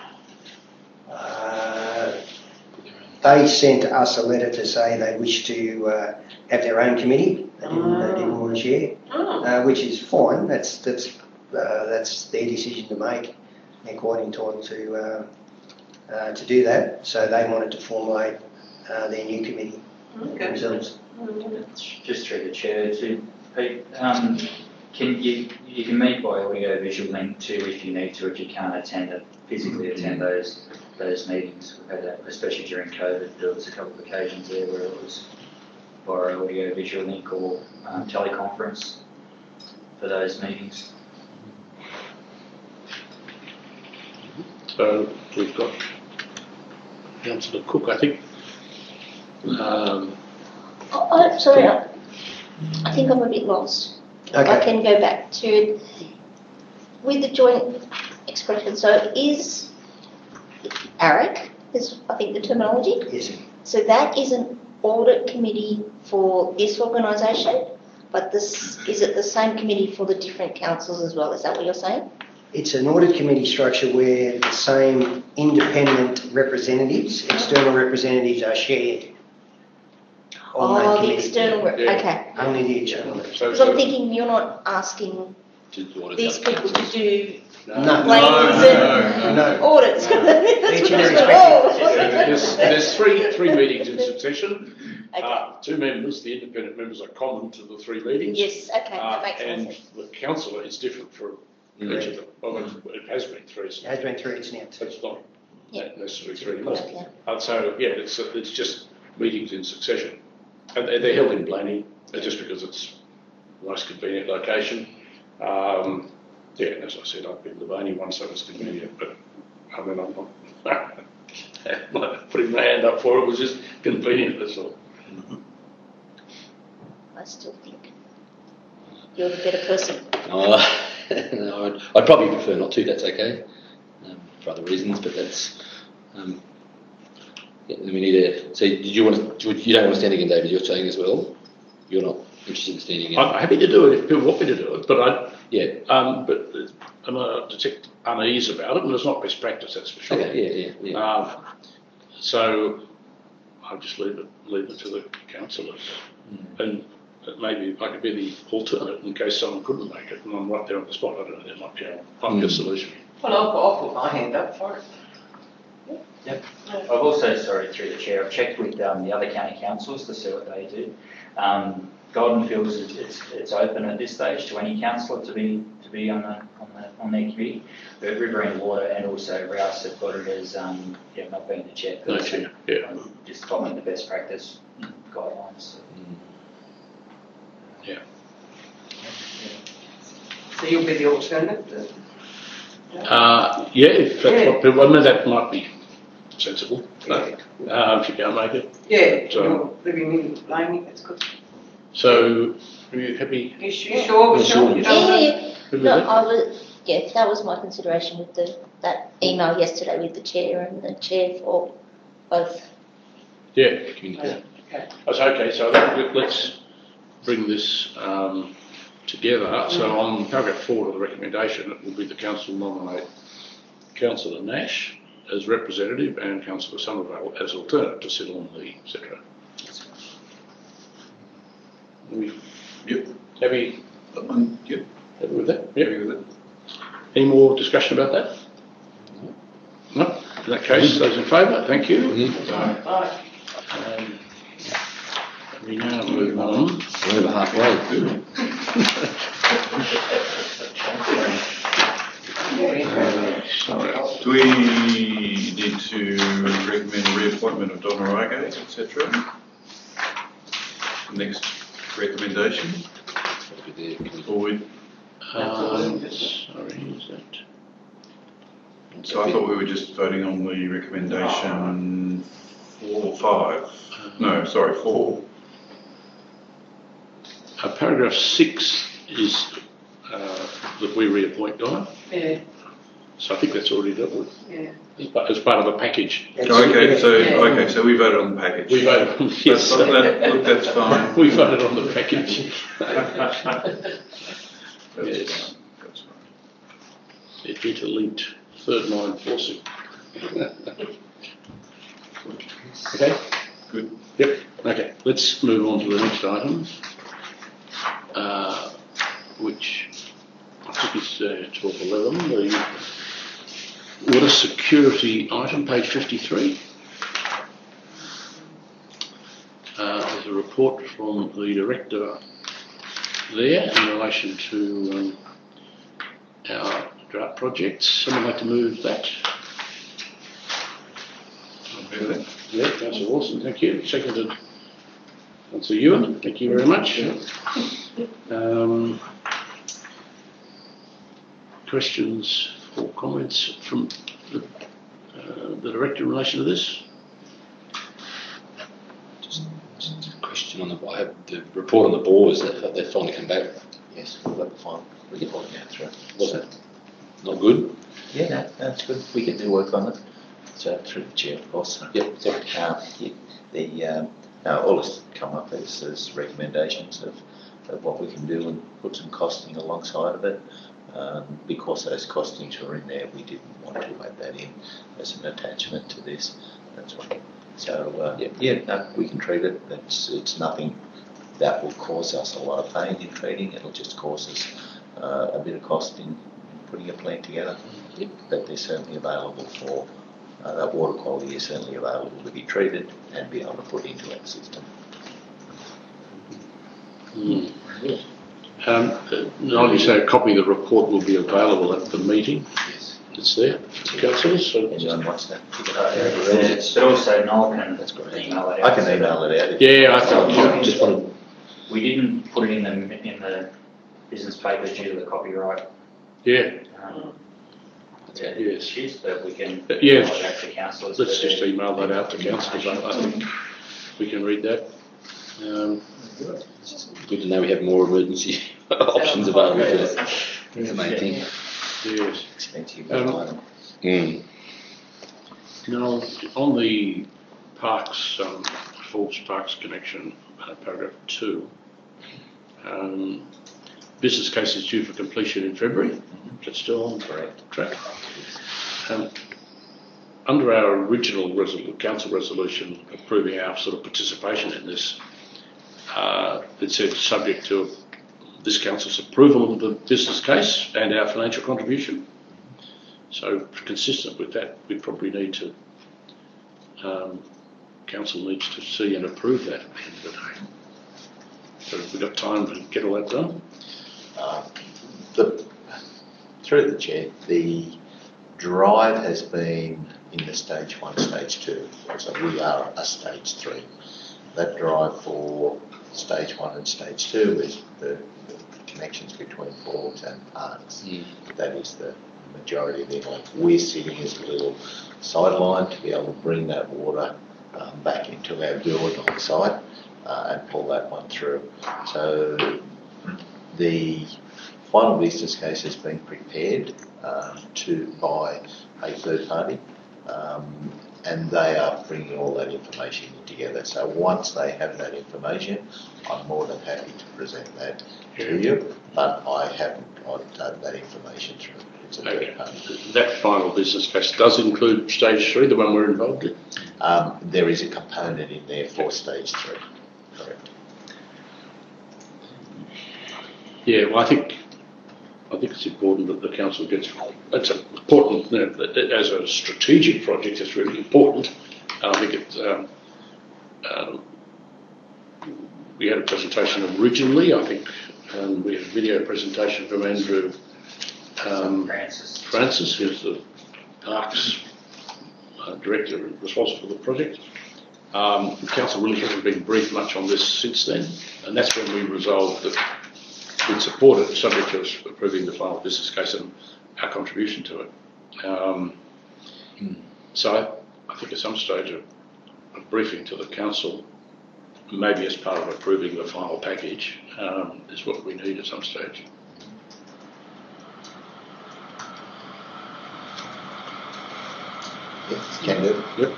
They sent us a letter to say they wish to have their own committee. They didn't want to share, which is fine. That's their decision to make. They're quite entitled to do that. So they wanted to formulate their new committee themselves.
Just through the chair to Pete, you can meet by audio visual link too if you need to, if you can't physically attend those meetings. We've had that, especially during COVID. There was a couple of occasions there where it was via audio visual link or teleconference for those meetings.
So we've got Councillor Cook, I think.
Sorry, I think I'm a bit lost.
Okay.
I can go back to with the joint expression. So is AREC, is I think the terminology.
Yes.
So that isn't audit committee for this organisation, but is it the same committee for the different councils as well? Is that what you're saying?
It's an audit committee structure where the same independent representatives, external representatives are shared on that
Oh, the
committee.
external,
Yeah.
okay.
Only the external.
Because I'm thinking you're not asking
To audit
these
other
people to
councils.
do
No,
plannings and
no.
audits. That's
Each
what
and
I
every
thought.
There's three meetings in succession.
Okay.
Two members, the independent members, are common to the three meetings.
Yes, okay, that makes more
And
sense.
the councillor is different for each of them. Well, it has been three,
It has been 3, it's now 2.
it's not
Yeah.
necessarily three anymore.
Okay.
And so, yeah, it's just meetings in succession. And they're held in Blaney, just because it's the most convenient location. Yeah, and as I said, I've been to the Blaney one, so it's convenient, but I mean, I'm not putting my hand up for it, was just convenient, that's all.
I still think you're the better person.
No, I'd probably prefer not to, that's okay, for other reasons, but that's, yeah, we need a, so you don't want to stand again, David, you're saying as well? You're not interested in standing again?
I'm happy to do it if people want me to do it, but
Yeah.
but I detect unease about it, and it's not best practice, that's for sure.
Okay, yeah.
So I'll just leave it to the councillors, and maybe I could be the alternate in case someone couldn't make it, and I'm right there on the spot. I don't know, there might be a solution.
Well, I'll put my hand up for it.
Yep. I've also, sorry, through the chair, I've checked with the other county councils to see what they do. Golden feels it's open at this stage to any councillor to be on their committee. But River and Water and also Rouse have got it as not being the chairperson.
Yeah.
Just following the best practice guidelines.
Yeah.
So you'll be the alternate?
Yeah, if that's what people, I mean, that might be sensible. If you can't make it.
Yeah,
So-
you're living in Blaney, that's good.
So, are you happy?
You sure, Michelle? You don't want
Yeah,
with
no,
it?
I was, yeah, that was my consideration with that email yesterday with the chair and the chair for both.
Yeah.
Okay.
That's okay. So let's bring this together. So on paragraph 4 of the recommendation, it will be the council nominate Councillor Nash as representative and Councillor Somerville as alternate to sit on the etc.
Yep.
Happy
Yep.
with that?
Happy
Yep.
with it.
Any more discussion about that? No? In that case, those in favour, thank you.
Right.
We now move on.
We're over halfway.
Sorry.
Do we need to recommend reappointment of Donna Reigate, etc.? Next recommendation? Or we,
Sorry, is that?
so I thought we were just voting on the recommendation 4 or 5. No, sorry, 4.
Paragraph 6 is that we reappoint Donna.
Yeah,
So I think that's already dealt with
yeah.
as part of the package.
Okay, so we voted on the package.
We voted on, yes.
That's fine.
We voted on the package.
That's
Yes.
fine. That's fine.
It interlinked third line forcing. Okay?
Good.
Yep. Okay, let's move on to the next item, which I think is 1211, the water security item, page 53. There's a report from the director there in relation to our drought projects. Someone like to move that?
I'll move that.
Yeah, Councillor Wilson, thank you. Seconded, Councillor Ewan, thank you very much. Questions or comments from the director in relation to this?
Just a question on I have the report on the bores that they've finally come back.
Yes, we've got the final report now through.
Was it not good?
Yeah, no, that's good. We can do work on it. So through the chair, of course.
Yep, sorry.
The Now, all that's come up is recommendations of what we can do and put some costing alongside of it. Because those costings were in there, we didn't want to add that in as an attachment to this. That's right. So, no, we can treat it. It's nothing that will cause us a lot of pain in treating. It'll just cause us a bit of cost in putting a plant together. But they're certainly available for, that water quality is certainly available to be treated and be able to put into our system.
I'll say a copy of the report will be available at the meeting.
Yes.
It's there, councillors. So
Anyone wants that?
But also Noel can
That's great.
email it out.
I can email it out.
yeah, I thought
Just wanted,
We didn't put it in the business paper due to the copyright.
yeah,
Yes. Issues, but we can
Yeah.
email it back to councillors.
let's just email that out to councillors. I think we can read that.
good to know we have more emergency options available to us. That's the main thing.
Yes.
Expensive
Um,
item.
Mm.
Now, on the parks, Forbes Parks connection, paragraph 2, business case is due for completion in February. That's still on track. Under our original council resolution approving our sort of participation in this, it said subject to this council's approval of the business case and our financial contribution. So consistent with that, we probably need to, council needs to see and approve that at the end of the day. So we've got time to get all that done.
Through the chair, the drive has been in the stage 1, stage 2, so we are a stage 3. That drive for stage 1 and stage 2 is the connections between Forbes and parks. That is the majority of the inlet. We're sitting as a little sideline to be able to bring that water back into our build on the site and pull that one through. So the final business case has been prepared by a third party, and they are bringing all that information together. So once they have that information, I'm more than happy to present that to you, but I haven't got that information through. It's a third party.
That final business case does include stage 3, the one we're involved in?
There is a component in there for stage 3, correct.
Yeah, well, I think it's important that the council gets. It's important, you know, as a strategic project. It's really important. And I think it's. We had a presentation originally. I think we had a video presentation from Andrew Francis, who's the Parks Director responsible for the project. The council really hasn't been briefed much on this since then, and that's when we resolved that we'd support it, subject to us approving the final business case and our contribution to it. So I think at some stage a briefing to the council, maybe as part of approving the final package, is what we need at some stage.
Yes, can do.
Yep.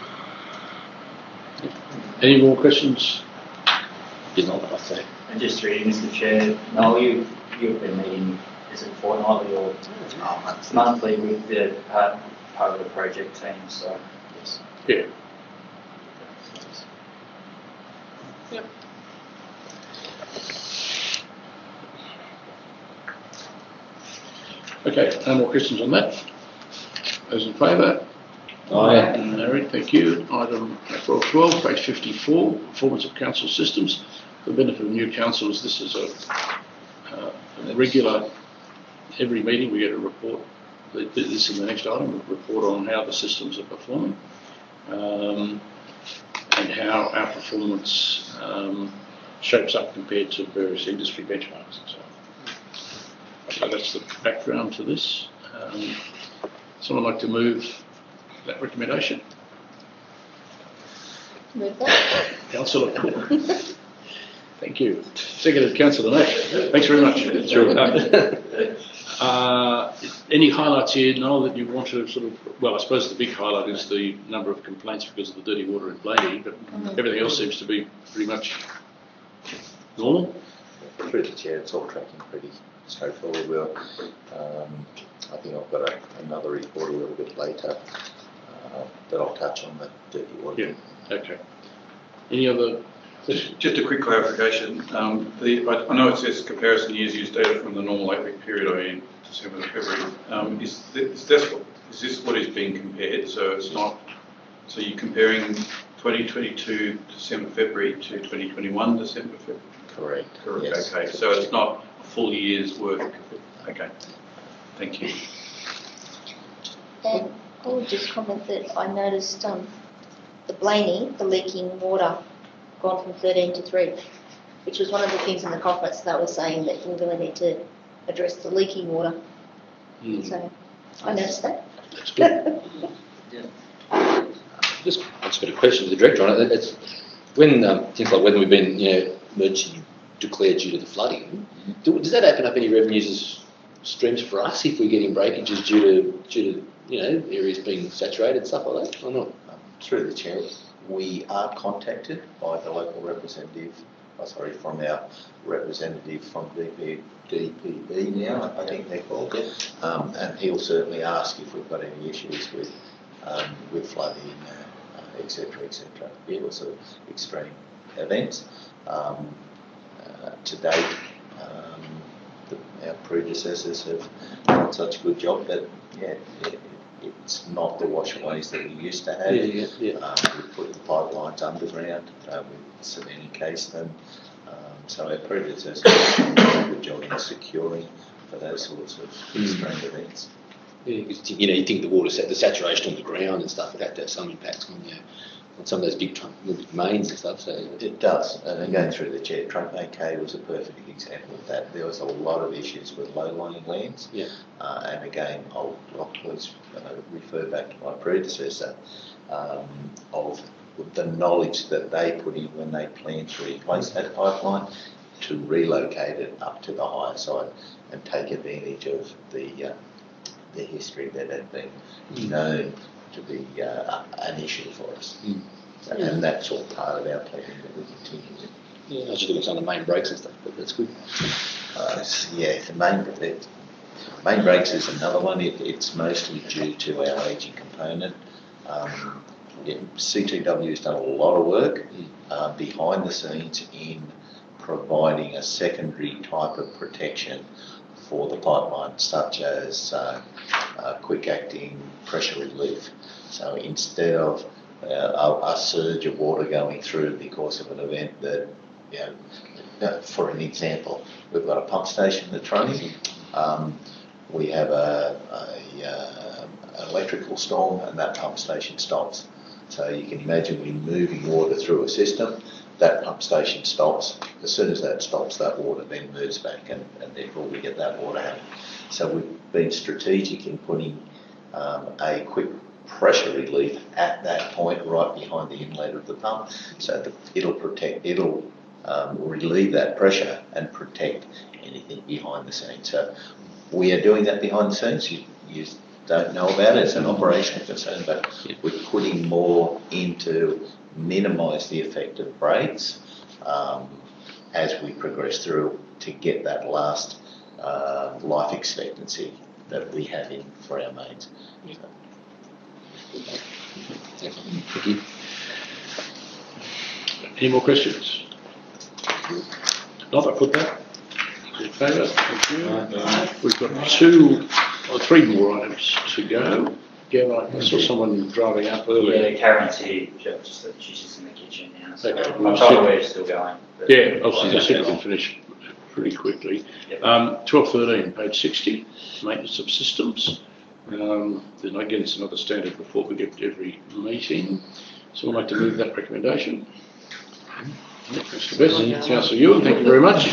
Any more questions?
Is not what I say.
And just reading, Mr. Chair, Noel, you've been meeting, is it fortnightly or monthly with the part of the project team, so.
Yes.
Yeah.
Yep.
Okay, no more questions on that. Those in favour?
Aye.
Married, thank you. Item 12, page 54, performance of council systems. For the benefit of new councillors, this is a regular, every meeting we get a report. This is the next item, a report on how the systems are performing and how our performance shapes up compared to various industry benchmarks and so on. So that's the background to this. Someone like to move that recommendation?
Move that.
Councillor Cook. Thank you. Seconded, Councillor Nash. Thanks very much. Any highlights here, Noel, that you want to sort of, well, I suppose the big highlight is the number of complaints because of the dirty water in Blaney, but everything else seems to be pretty much normal.
Through the chair, it's all tracking pretty straightforward. I think I've got another report a little bit later that I'll touch on the dirty water.
Yeah, okay. Any other questions?
Just a quick clarification. I know it says comparison years use data from the normal 8-week period, i.e. December to February. Is this what is being compared? So it's not. So you're comparing 2022 December February to 2021 December February.
Correct.
Yes. Okay. So it's not a full year's work. Okay. Thank you.
And I would just comment that I noticed the Blaney, the leaking water, gone from 13 to 3, which was one of the things in the conference that was saying that we really need to address the leaking water. So I noticed that.
That's good.
I just got a question to the director on it. It's when things like when we've been, emergency declared due to the flooding, does that open up any revenues streams for us if we're getting breakages due to areas being saturated and stuff like that, or not?
Through the chair, we are contacted by the local representative, from our representative from DPB now, I think they're called, and he'll certainly ask if we've got any issues with flooding, etc., or sort of extreme events. To date, our predecessors have done such a good job that, it's not the washaways that we used to have. We put the pipelines underground, we cement encased them. So our predecessors have done a good job in securing for those sorts of extreme events.
Yeah, because you think the water, the saturation on the ground and stuff would have to have some impacts on some of those big mains and stuff. So
it does, and going through the chair, Trunkmate Cay was a perfect example of that. There was a lot of issues with low-lying lands, and again, I'll please refer back to my predecessor of the knowledge that they put in when they planned to replace that pipeline to relocate it up to the higher side and take advantage of the history that had been known to be an issue for us. And that's all part of our planning that we continue with.
Yeah, I was just looking at some of the main breaks and stuff, but that's good.
The main breaks is another one. It's mostly due to our ageing component. CTW has done a lot of work behind the scenes in providing a secondary type of protection for the pipeline, such as quick-acting pressure relief. So instead of a surge of water going through because of an event that, for an example, we've got a pump station that's running. We have an electrical storm, and that pump station stops. So you can imagine we're moving water through a system. That pump station stops. As soon as that stops, that water then moves back, and therefore we get that water out. So we've been strategic in putting a quick pressure relief at that point right behind the inlet of the pump, so that it'll relieve that pressure and protect anything behind the scenes. So we are doing that behind the scenes. You don't know about it. It's an operational concern, but we're putting more into minimise the effect of breaks as we progress through to get that last life expectancy that we have in for our mains.
Thank you.
Any more questions? Not, I put that. In favour? Thank you. We've got 3 more items to go. Gavin, I saw someone driving up earlier.
Yeah, Karen's here. She's just in the kitchen now. So
Okay,
I'm told we're still going.
Yeah, obviously the city can finish pretty quickly.
Yep.
1213, page 60, maintenance of systems. Then again, it's another standard report we get every meeting. So I'd like to move that recommendation. Mr. Best, Councillor Ewan, thank you very much.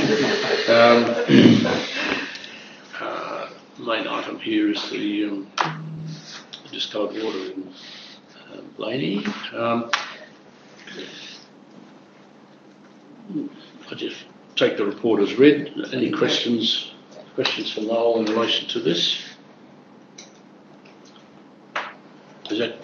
Main item here is the discoloured water in Blaney. I just take the report as read. Any questions for Noel in relation to this? Is that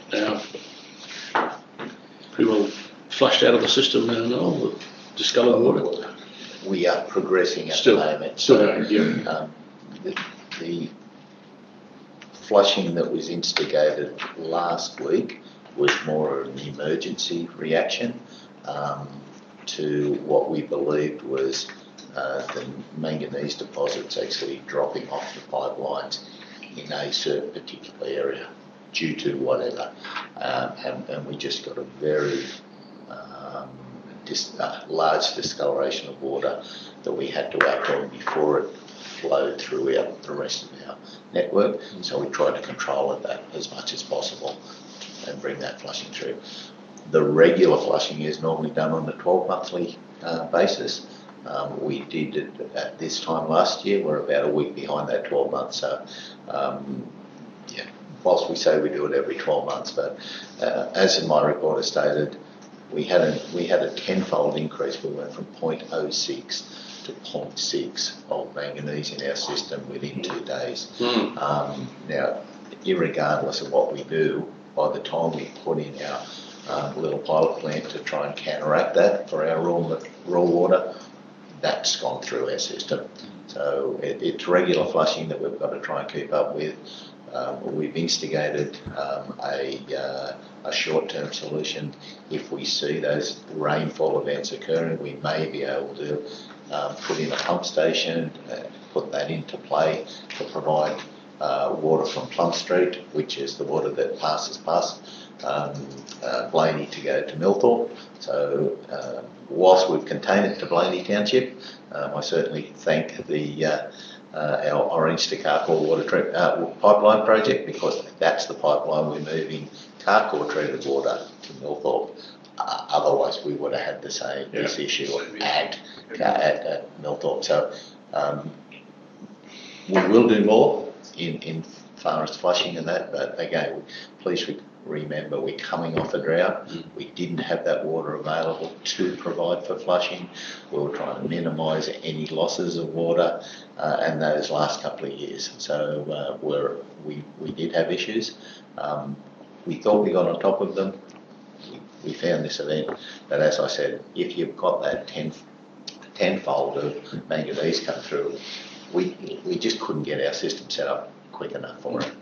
pretty well flushed out of the system now, Noel, the discoloured water?
We are progressing at
Still-
the moment.
still going, yeah.
The flushing that was instigated last week was more of an emergency reaction to what we believed was the manganese deposits actually dropping off the pipelines in a certain particular area due to whatever. And we just got a very large discoloration of water that we had to act on before it flowed throughout the rest of our network. So we tried to control that as much as possible and bring that flushing through. The regular flushing is normally done on a 12-monthly basis. We did it at this time last year. We're about a week behind that 12 months. So, yeah, whilst we say we do it every 12 months, but as in my report has stated, we had a tenfold increase. We went from 0.06 to 0.6 of manganese in our system within 2 days. Now, irregardless of what we do, by the time we put in our little pilot plant to try and counteract that for our raw water, that's gone through our system. So it's regular flushing that we've got to try and keep up with. We've instigated a short-term solution. If we see those rainfall events occurring, we may be able to put in a pump station, put that into play to provide water from Plum Street, which is the water that passes past Blaney to go to Millthorpe. So whilst we've contained it to Blaney Township, I certainly thank our Orange to Carcoar water pipeline project, because that's the pipeline we're moving Carcoar treated water to Millthorpe. Otherwise, we would have had the same this issue at Millthorpe. So we will do more in far as flushing and that, but again, please remember we're coming off a drought. We didn't have that water available to provide for flushing. We were trying to minimise any losses of water and those last couple of years. So we did have issues. We thought we got on top of them. We found this event, but as I said, if you've got that tenfold of manganese come through, we just couldn't get our system set up quick enough for it.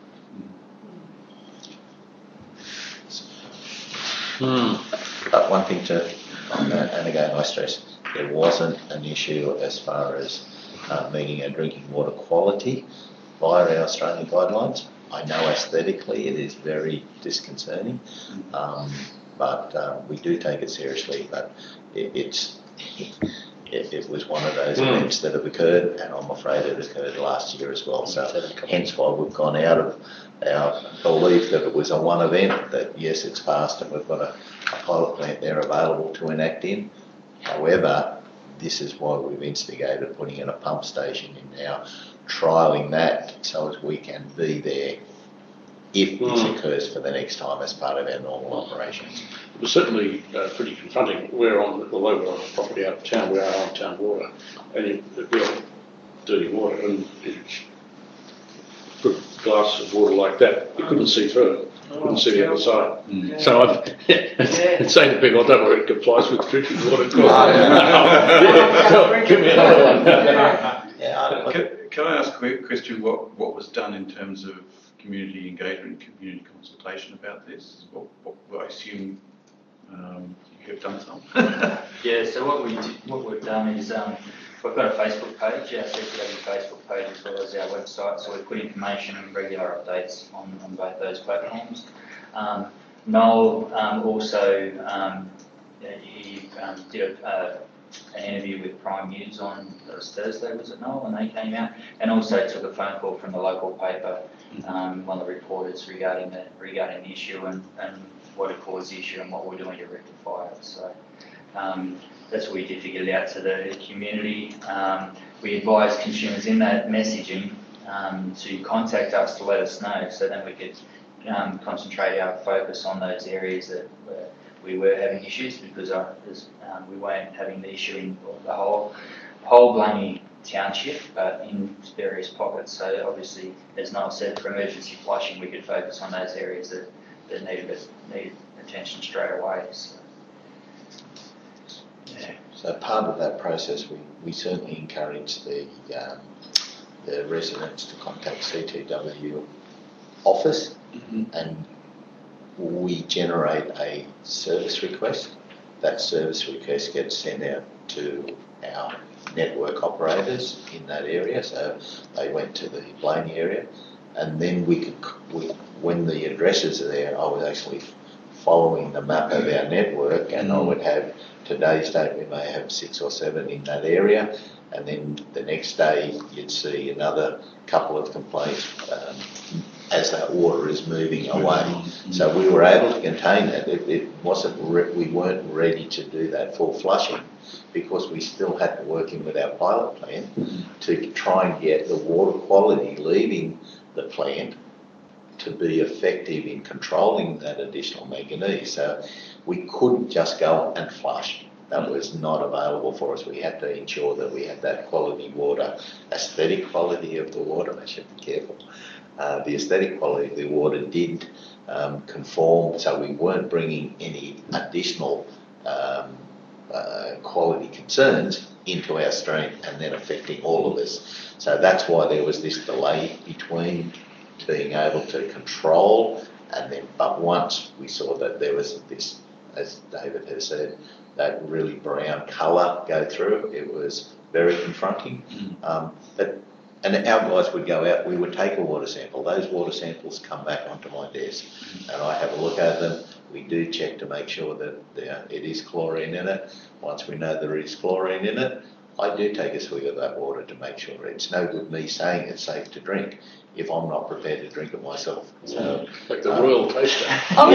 But one thing and again I stress, there wasn't an issue as far as meeting our drinking water quality via our Australian guidelines. I know aesthetically it is very disconcerting, but we do take it seriously. But it was one of those events that have occurred, and I'm afraid it occurred last year as well. So hence why we've gone out of our belief that it was a one event, that yes, it's passed and we've got a pilot plant there available to enact in. However, this is why we've instigated putting in a pump station in now, trialling that so as we can be there if this occurs for the next time as part of our normal operations.
It was certainly pretty confronting. Although we're on a property out of town, we are on town water, and we have dirty water, and put a glass of water like that, you couldn't see through it. You couldn't see the other side. So I'd say to people, I don't know if it complies with drinking water. Give me another one.
Can I ask a question? What was done in terms of community engagement, community consultation about this? What I assume you have done some.
Yeah. So what we've done is we've got a Facebook page, our CTW Facebook page, as well as our website. So we put information and regular updates on both those platforms. Noel also he did an interview with Prime News on Thursday, was it, Noel, when they came out, and also took a phone call from the local paper, one of the reporters regarding the issue and what had caused the issue and what we're doing to rectify it. So that's what we did to get it out to the community. We advised consumers in that messaging to contact us to let us know, so then we could concentrate our focus on those areas that we were having issues, because we weren't having the issue in the whole Blaney Township, but in various pockets. So obviously, as Noel said, for emergency flushing, we could focus on those areas that that needed attention straight away. So, yeah.
So part of that process, we certainly encourage the residents to contact CTW office, and we generate a service request. That service request gets sent out to our network operators in that area, so they went to the Blaney area, and then when the addresses are there, I was actually following the map of our network, and I would have today's date we may have 6 or 7 in that area, and then the next day you'd see another couple of complaints as that water is moving away. So we were able to contain that. It wasn't we weren't ready to do that full flushing, because we still had to work in with our pilot plant to try and get the water quality leaving the plant to be effective in controlling that additional manganese. So we couldn't just go and flush. That was not available for us. We had to ensure that we had that quality water, aesthetic quality of the water. I should be careful. The aesthetic quality of the water did conform, so we weren't bringing any additional quality concerns into our stream and then affecting all of us. So that's why there was this delay between being able to control and then, but once we saw that there was this, as David has said, that really brown colour go through, it was very confronting. And our guys would go out, we would take a water sample. Those water samples come back onto my desk and I have a look at them. We do check to make sure that it is chlorine in it. Once we know there is chlorine in it, I do take a swig of that water to make sure it's no good me saying it's safe to drink if I'm not prepared to drink it myself. So,
like the royal taster.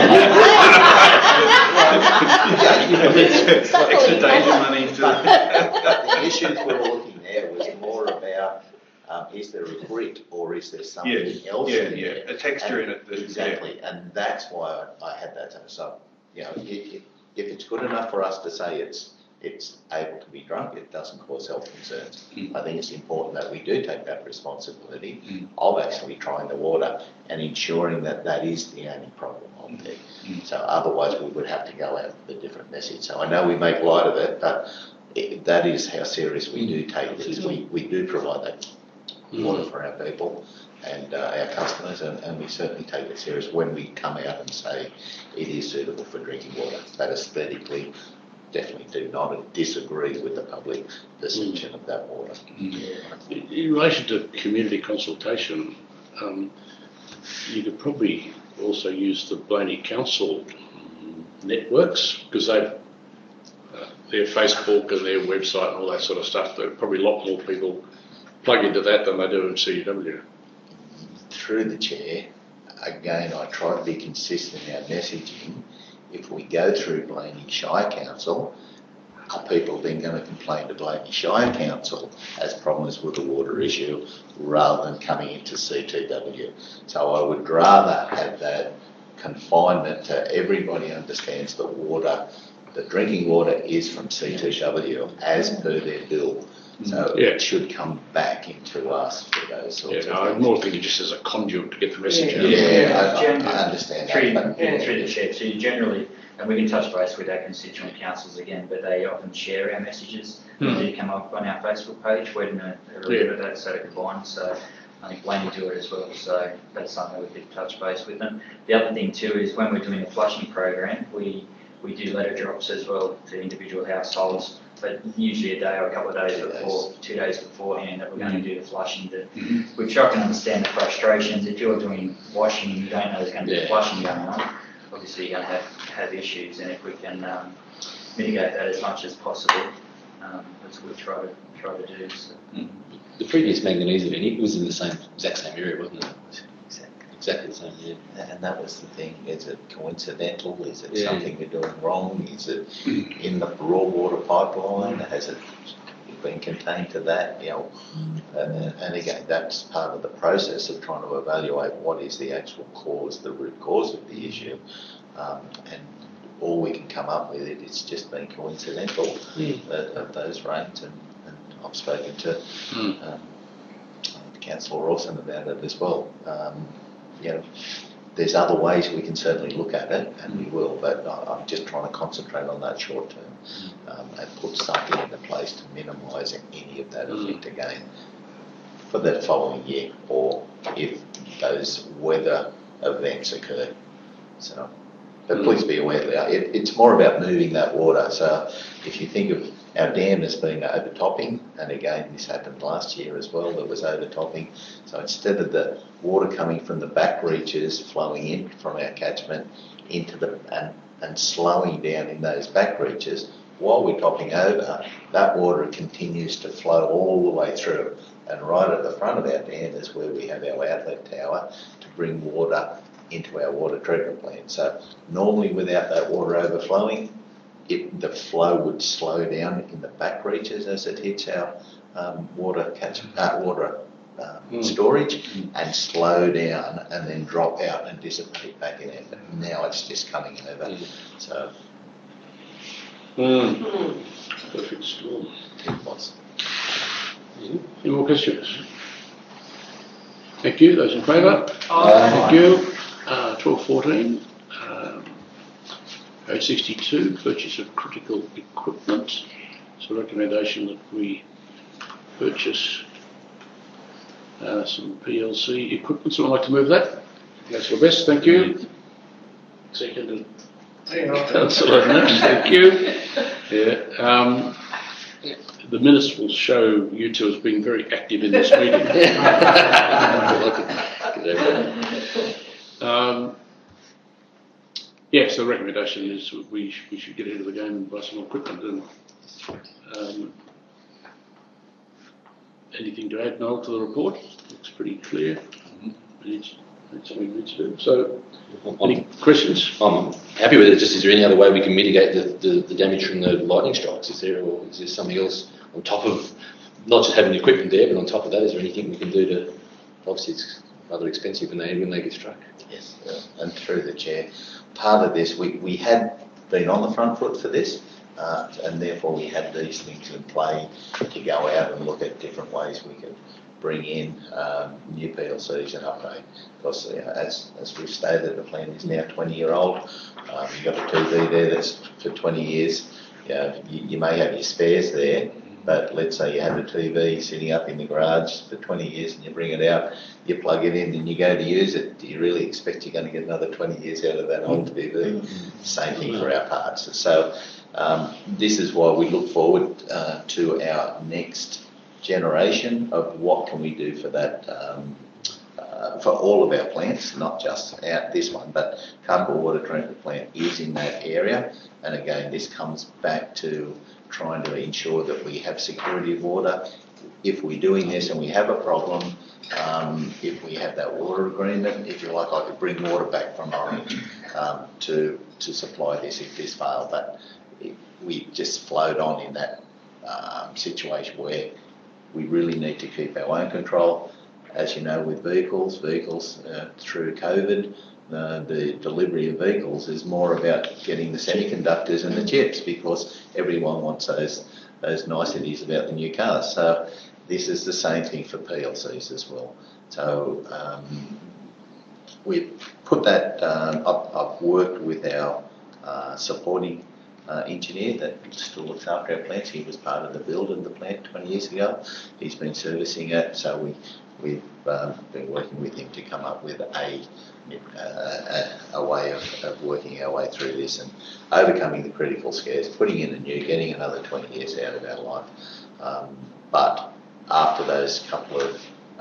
Extra danger money.
The issues we were looking at was more about is there a grit or is there something else in there?
A texture in it.
Exactly, and that's why I had that. So, you know, if it's good enough for us to say it's able to be drunk, it doesn't cause health concerns. I think it's important that we do take that responsibility of actually trying the water and ensuring that that is the only problem on there. So otherwise we would have to go out with a different message. So I know we make light of it, but that is how serious we do take this. We do provide that water for our people and our customers, and we certainly take it serious when we come out and say it is suitable for drinking water. That aesthetically definitely do not disagree with the public perception of that water.
In relation to community consultation, you could probably also use the Blaney Council networks, because they've their Facebook and their website and all that sort of stuff. There are probably a lot more people plug into that than they do in CUW.
Through the chair, again, I try to be consistent in our messaging. If we go through Blaney Shire Council, are people then going to complain to Blaney Shire Council as problems with the water issue rather than coming into CTW? So I would rather have that confinement to everybody understands that water, the drinking water is from CTW as per their bill. So it should come back into us for those sorts of things.
I'm more thinking just as a conduit to get the message out.
I understand
through
that.
the chair, so you generally, and we can touch base with our constituent councils again, but they often share our messages. They do come up on our Facebook page. We're doing a review of that, so to combine. So I think Blaney do it as well. So that's something we could touch base with them. The other thing too is when we're doing the flushing program, we do letter drops as well to individual households, but usually a day or a couple of days before, 2 days beforehand, that we're going to do the flushing. Which I can understand the frustrations. If you're doing washing and you don't know there's going to be flushing going on, obviously you're going to have issues. And if we can mitigate that as much as possible, that's what we try to do. So.
The previous manganese event, it was in the exact same area, wasn't it? Exactly the same,
And that was the thing. Is it coincidental? Is it something we're doing wrong? Is it in the raw water pipeline? Has it been contained to that? You know, and again, that's part of the process of trying to evaluate what is the actual cause, the root cause of the issue. And all we can come up with it's just been coincidental of those rains. And I've spoken to Councillor Rawson about it as well. You know, there's other ways we can certainly look at it, and we will, but I'm just trying to concentrate on that short term and put something into place to minimise any of that effect again for the following year, or if those weather events occur. So, but please be aware that it's more about moving that water. So if you think of our dam as being overtopping, and again this happened last year as well, there was overtopping. So instead of the water coming from the back reaches flowing in from our catchment into the and slowing down in those back reaches, while we're topping over, that water continues to flow all the way through. And right at the front of our dam is where we have our outlet tower to bring water into our water treatment plant. So normally without that water overflowing, the flow would slow down in the back reaches as it hits our water storage and slow down and then drop out and dissipate back in it. But now it's just coming over. So
perfect storm.
it was.
Any more questions? Thank you. Those in favour?
Aye.
Thank you. 1214. 062, purchase of critical equipment. It's a recommendation that we purchase some PLC equipment. Someone like to move that? Councillor Best, thank you. Seconded. Councillor Nash, thank you. Yeah. The minutes will show you two as being very active in this meeting. Yes, the recommendation is we should get ahead of the game and buy some equipment. And anything to add, Noel, to the report? Looks pretty clear. It's something we need to do. So, any questions?
I'm happy with it. Just is there any other way we can mitigate the damage from the lightning strikes? Is there something else on top of not just having the equipment there, but on top of that, is there anything we can do to? Obviously, it's rather expensive when they get struck.
Yes, and through the chair, part of this we had been on the front foot for this, and therefore we had these things in play to go out and look at different ways we could bring in new PLCs and upgrade. Because as we've stated, the plant is now 20-year-old. You've got a TV there that's for 20 years. You may have your spares there, but let's say you have a TV sitting up in the garage for 20 years and you bring it out, you plug it in and you go to use it. Do you really expect you're going to get another 20 years out of that old TV? Same thing for our parts. So this is why we look forward to our next generation of what can we do for that, for all of our plants, not just this one, but Carnival Water Treatment Plant is in that area. And again, this comes back to trying to ensure that we have security of water. If we're doing this and we have a problem, if we have that water agreement, if you like, I could bring water back from Orange to supply this if this failed. But we just flowed on in that situation where we really need to keep our own control. As you know, with vehicles through COVID, the delivery of vehicles is more about getting the semiconductors and the chips, because everyone wants those niceties about the new cars. So this is the same thing for PLCs as well. So we've put that, I've worked with our supporting engineer that still looks after our plants. He was part of the build of the plant 20 years ago. He's been servicing it, so we've been working with him to come up with a way of working our way through this and overcoming the critical scares, putting in a new, getting another 20 years out of our life. But after those couple of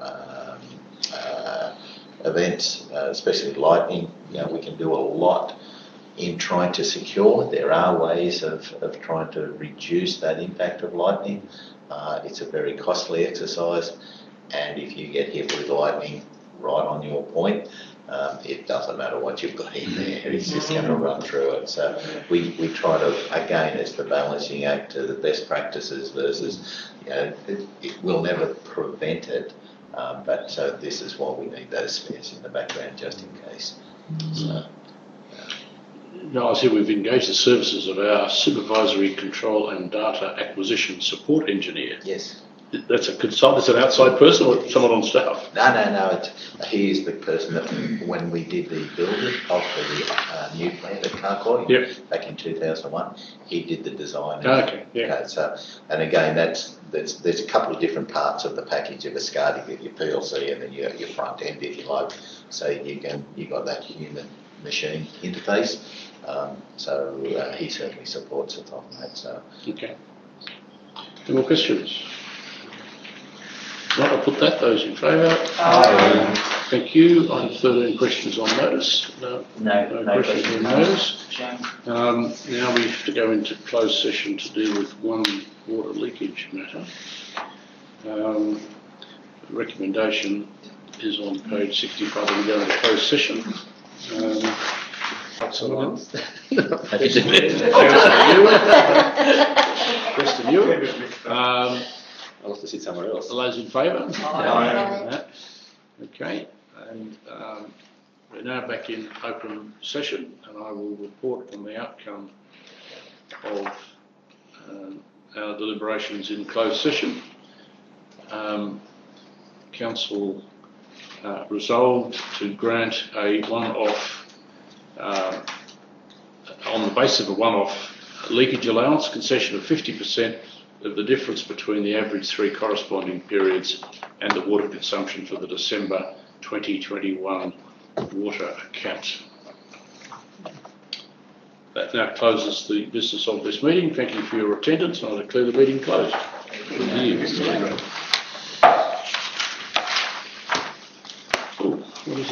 events, especially lightning, we can do a lot in trying to secure. There are ways of trying to reduce that impact of lightning. It's a very costly exercise, and if you get hit with lightning right on your point, it doesn't matter what you've got in there, it's just going to run through it. So we try to, again, it's the balancing act to the best practices versus, it will never prevent it, but so this is why we need those spares in the background just in case. So.
No, I see we've engaged the services of our supervisory control and data acquisition support engineer.
Yes.
That's a consultant, it's an outside person or someone on staff?
No. He is the person that, when we did the building of the new plant at Carcoy back in 2001, he did the design.
Okay, yeah.
Okay, so, and again, there's a couple of different parts of the package of a SCADA. You get your PLC and then you got your front end, if you like. So you got that human machine interface. So he certainly supports it on that. So.
Okay. Any more questions? Right, I'll put that. Those in favour? Thank you. I have 13 questions on notice. No questions on notice. Now we have to go into closed session to deal with one water leakage matter. The recommendation is on page 65 and we go into closed session. Question you.
I'll have to sit somewhere else.
All those in favour?
Aye.
Okay, and we're now back in open session and I will report on the outcome of our deliberations in closed session. Council resolved to grant a one-off, on the basis of a one-off leakage allowance concession of 50% of the difference between the average 3 corresponding periods and the water consumption for the December 2021 water account. That now closes the business of this meeting. Thank you for your attendance and I declare the meeting closed. Good year, Mr. Legrand.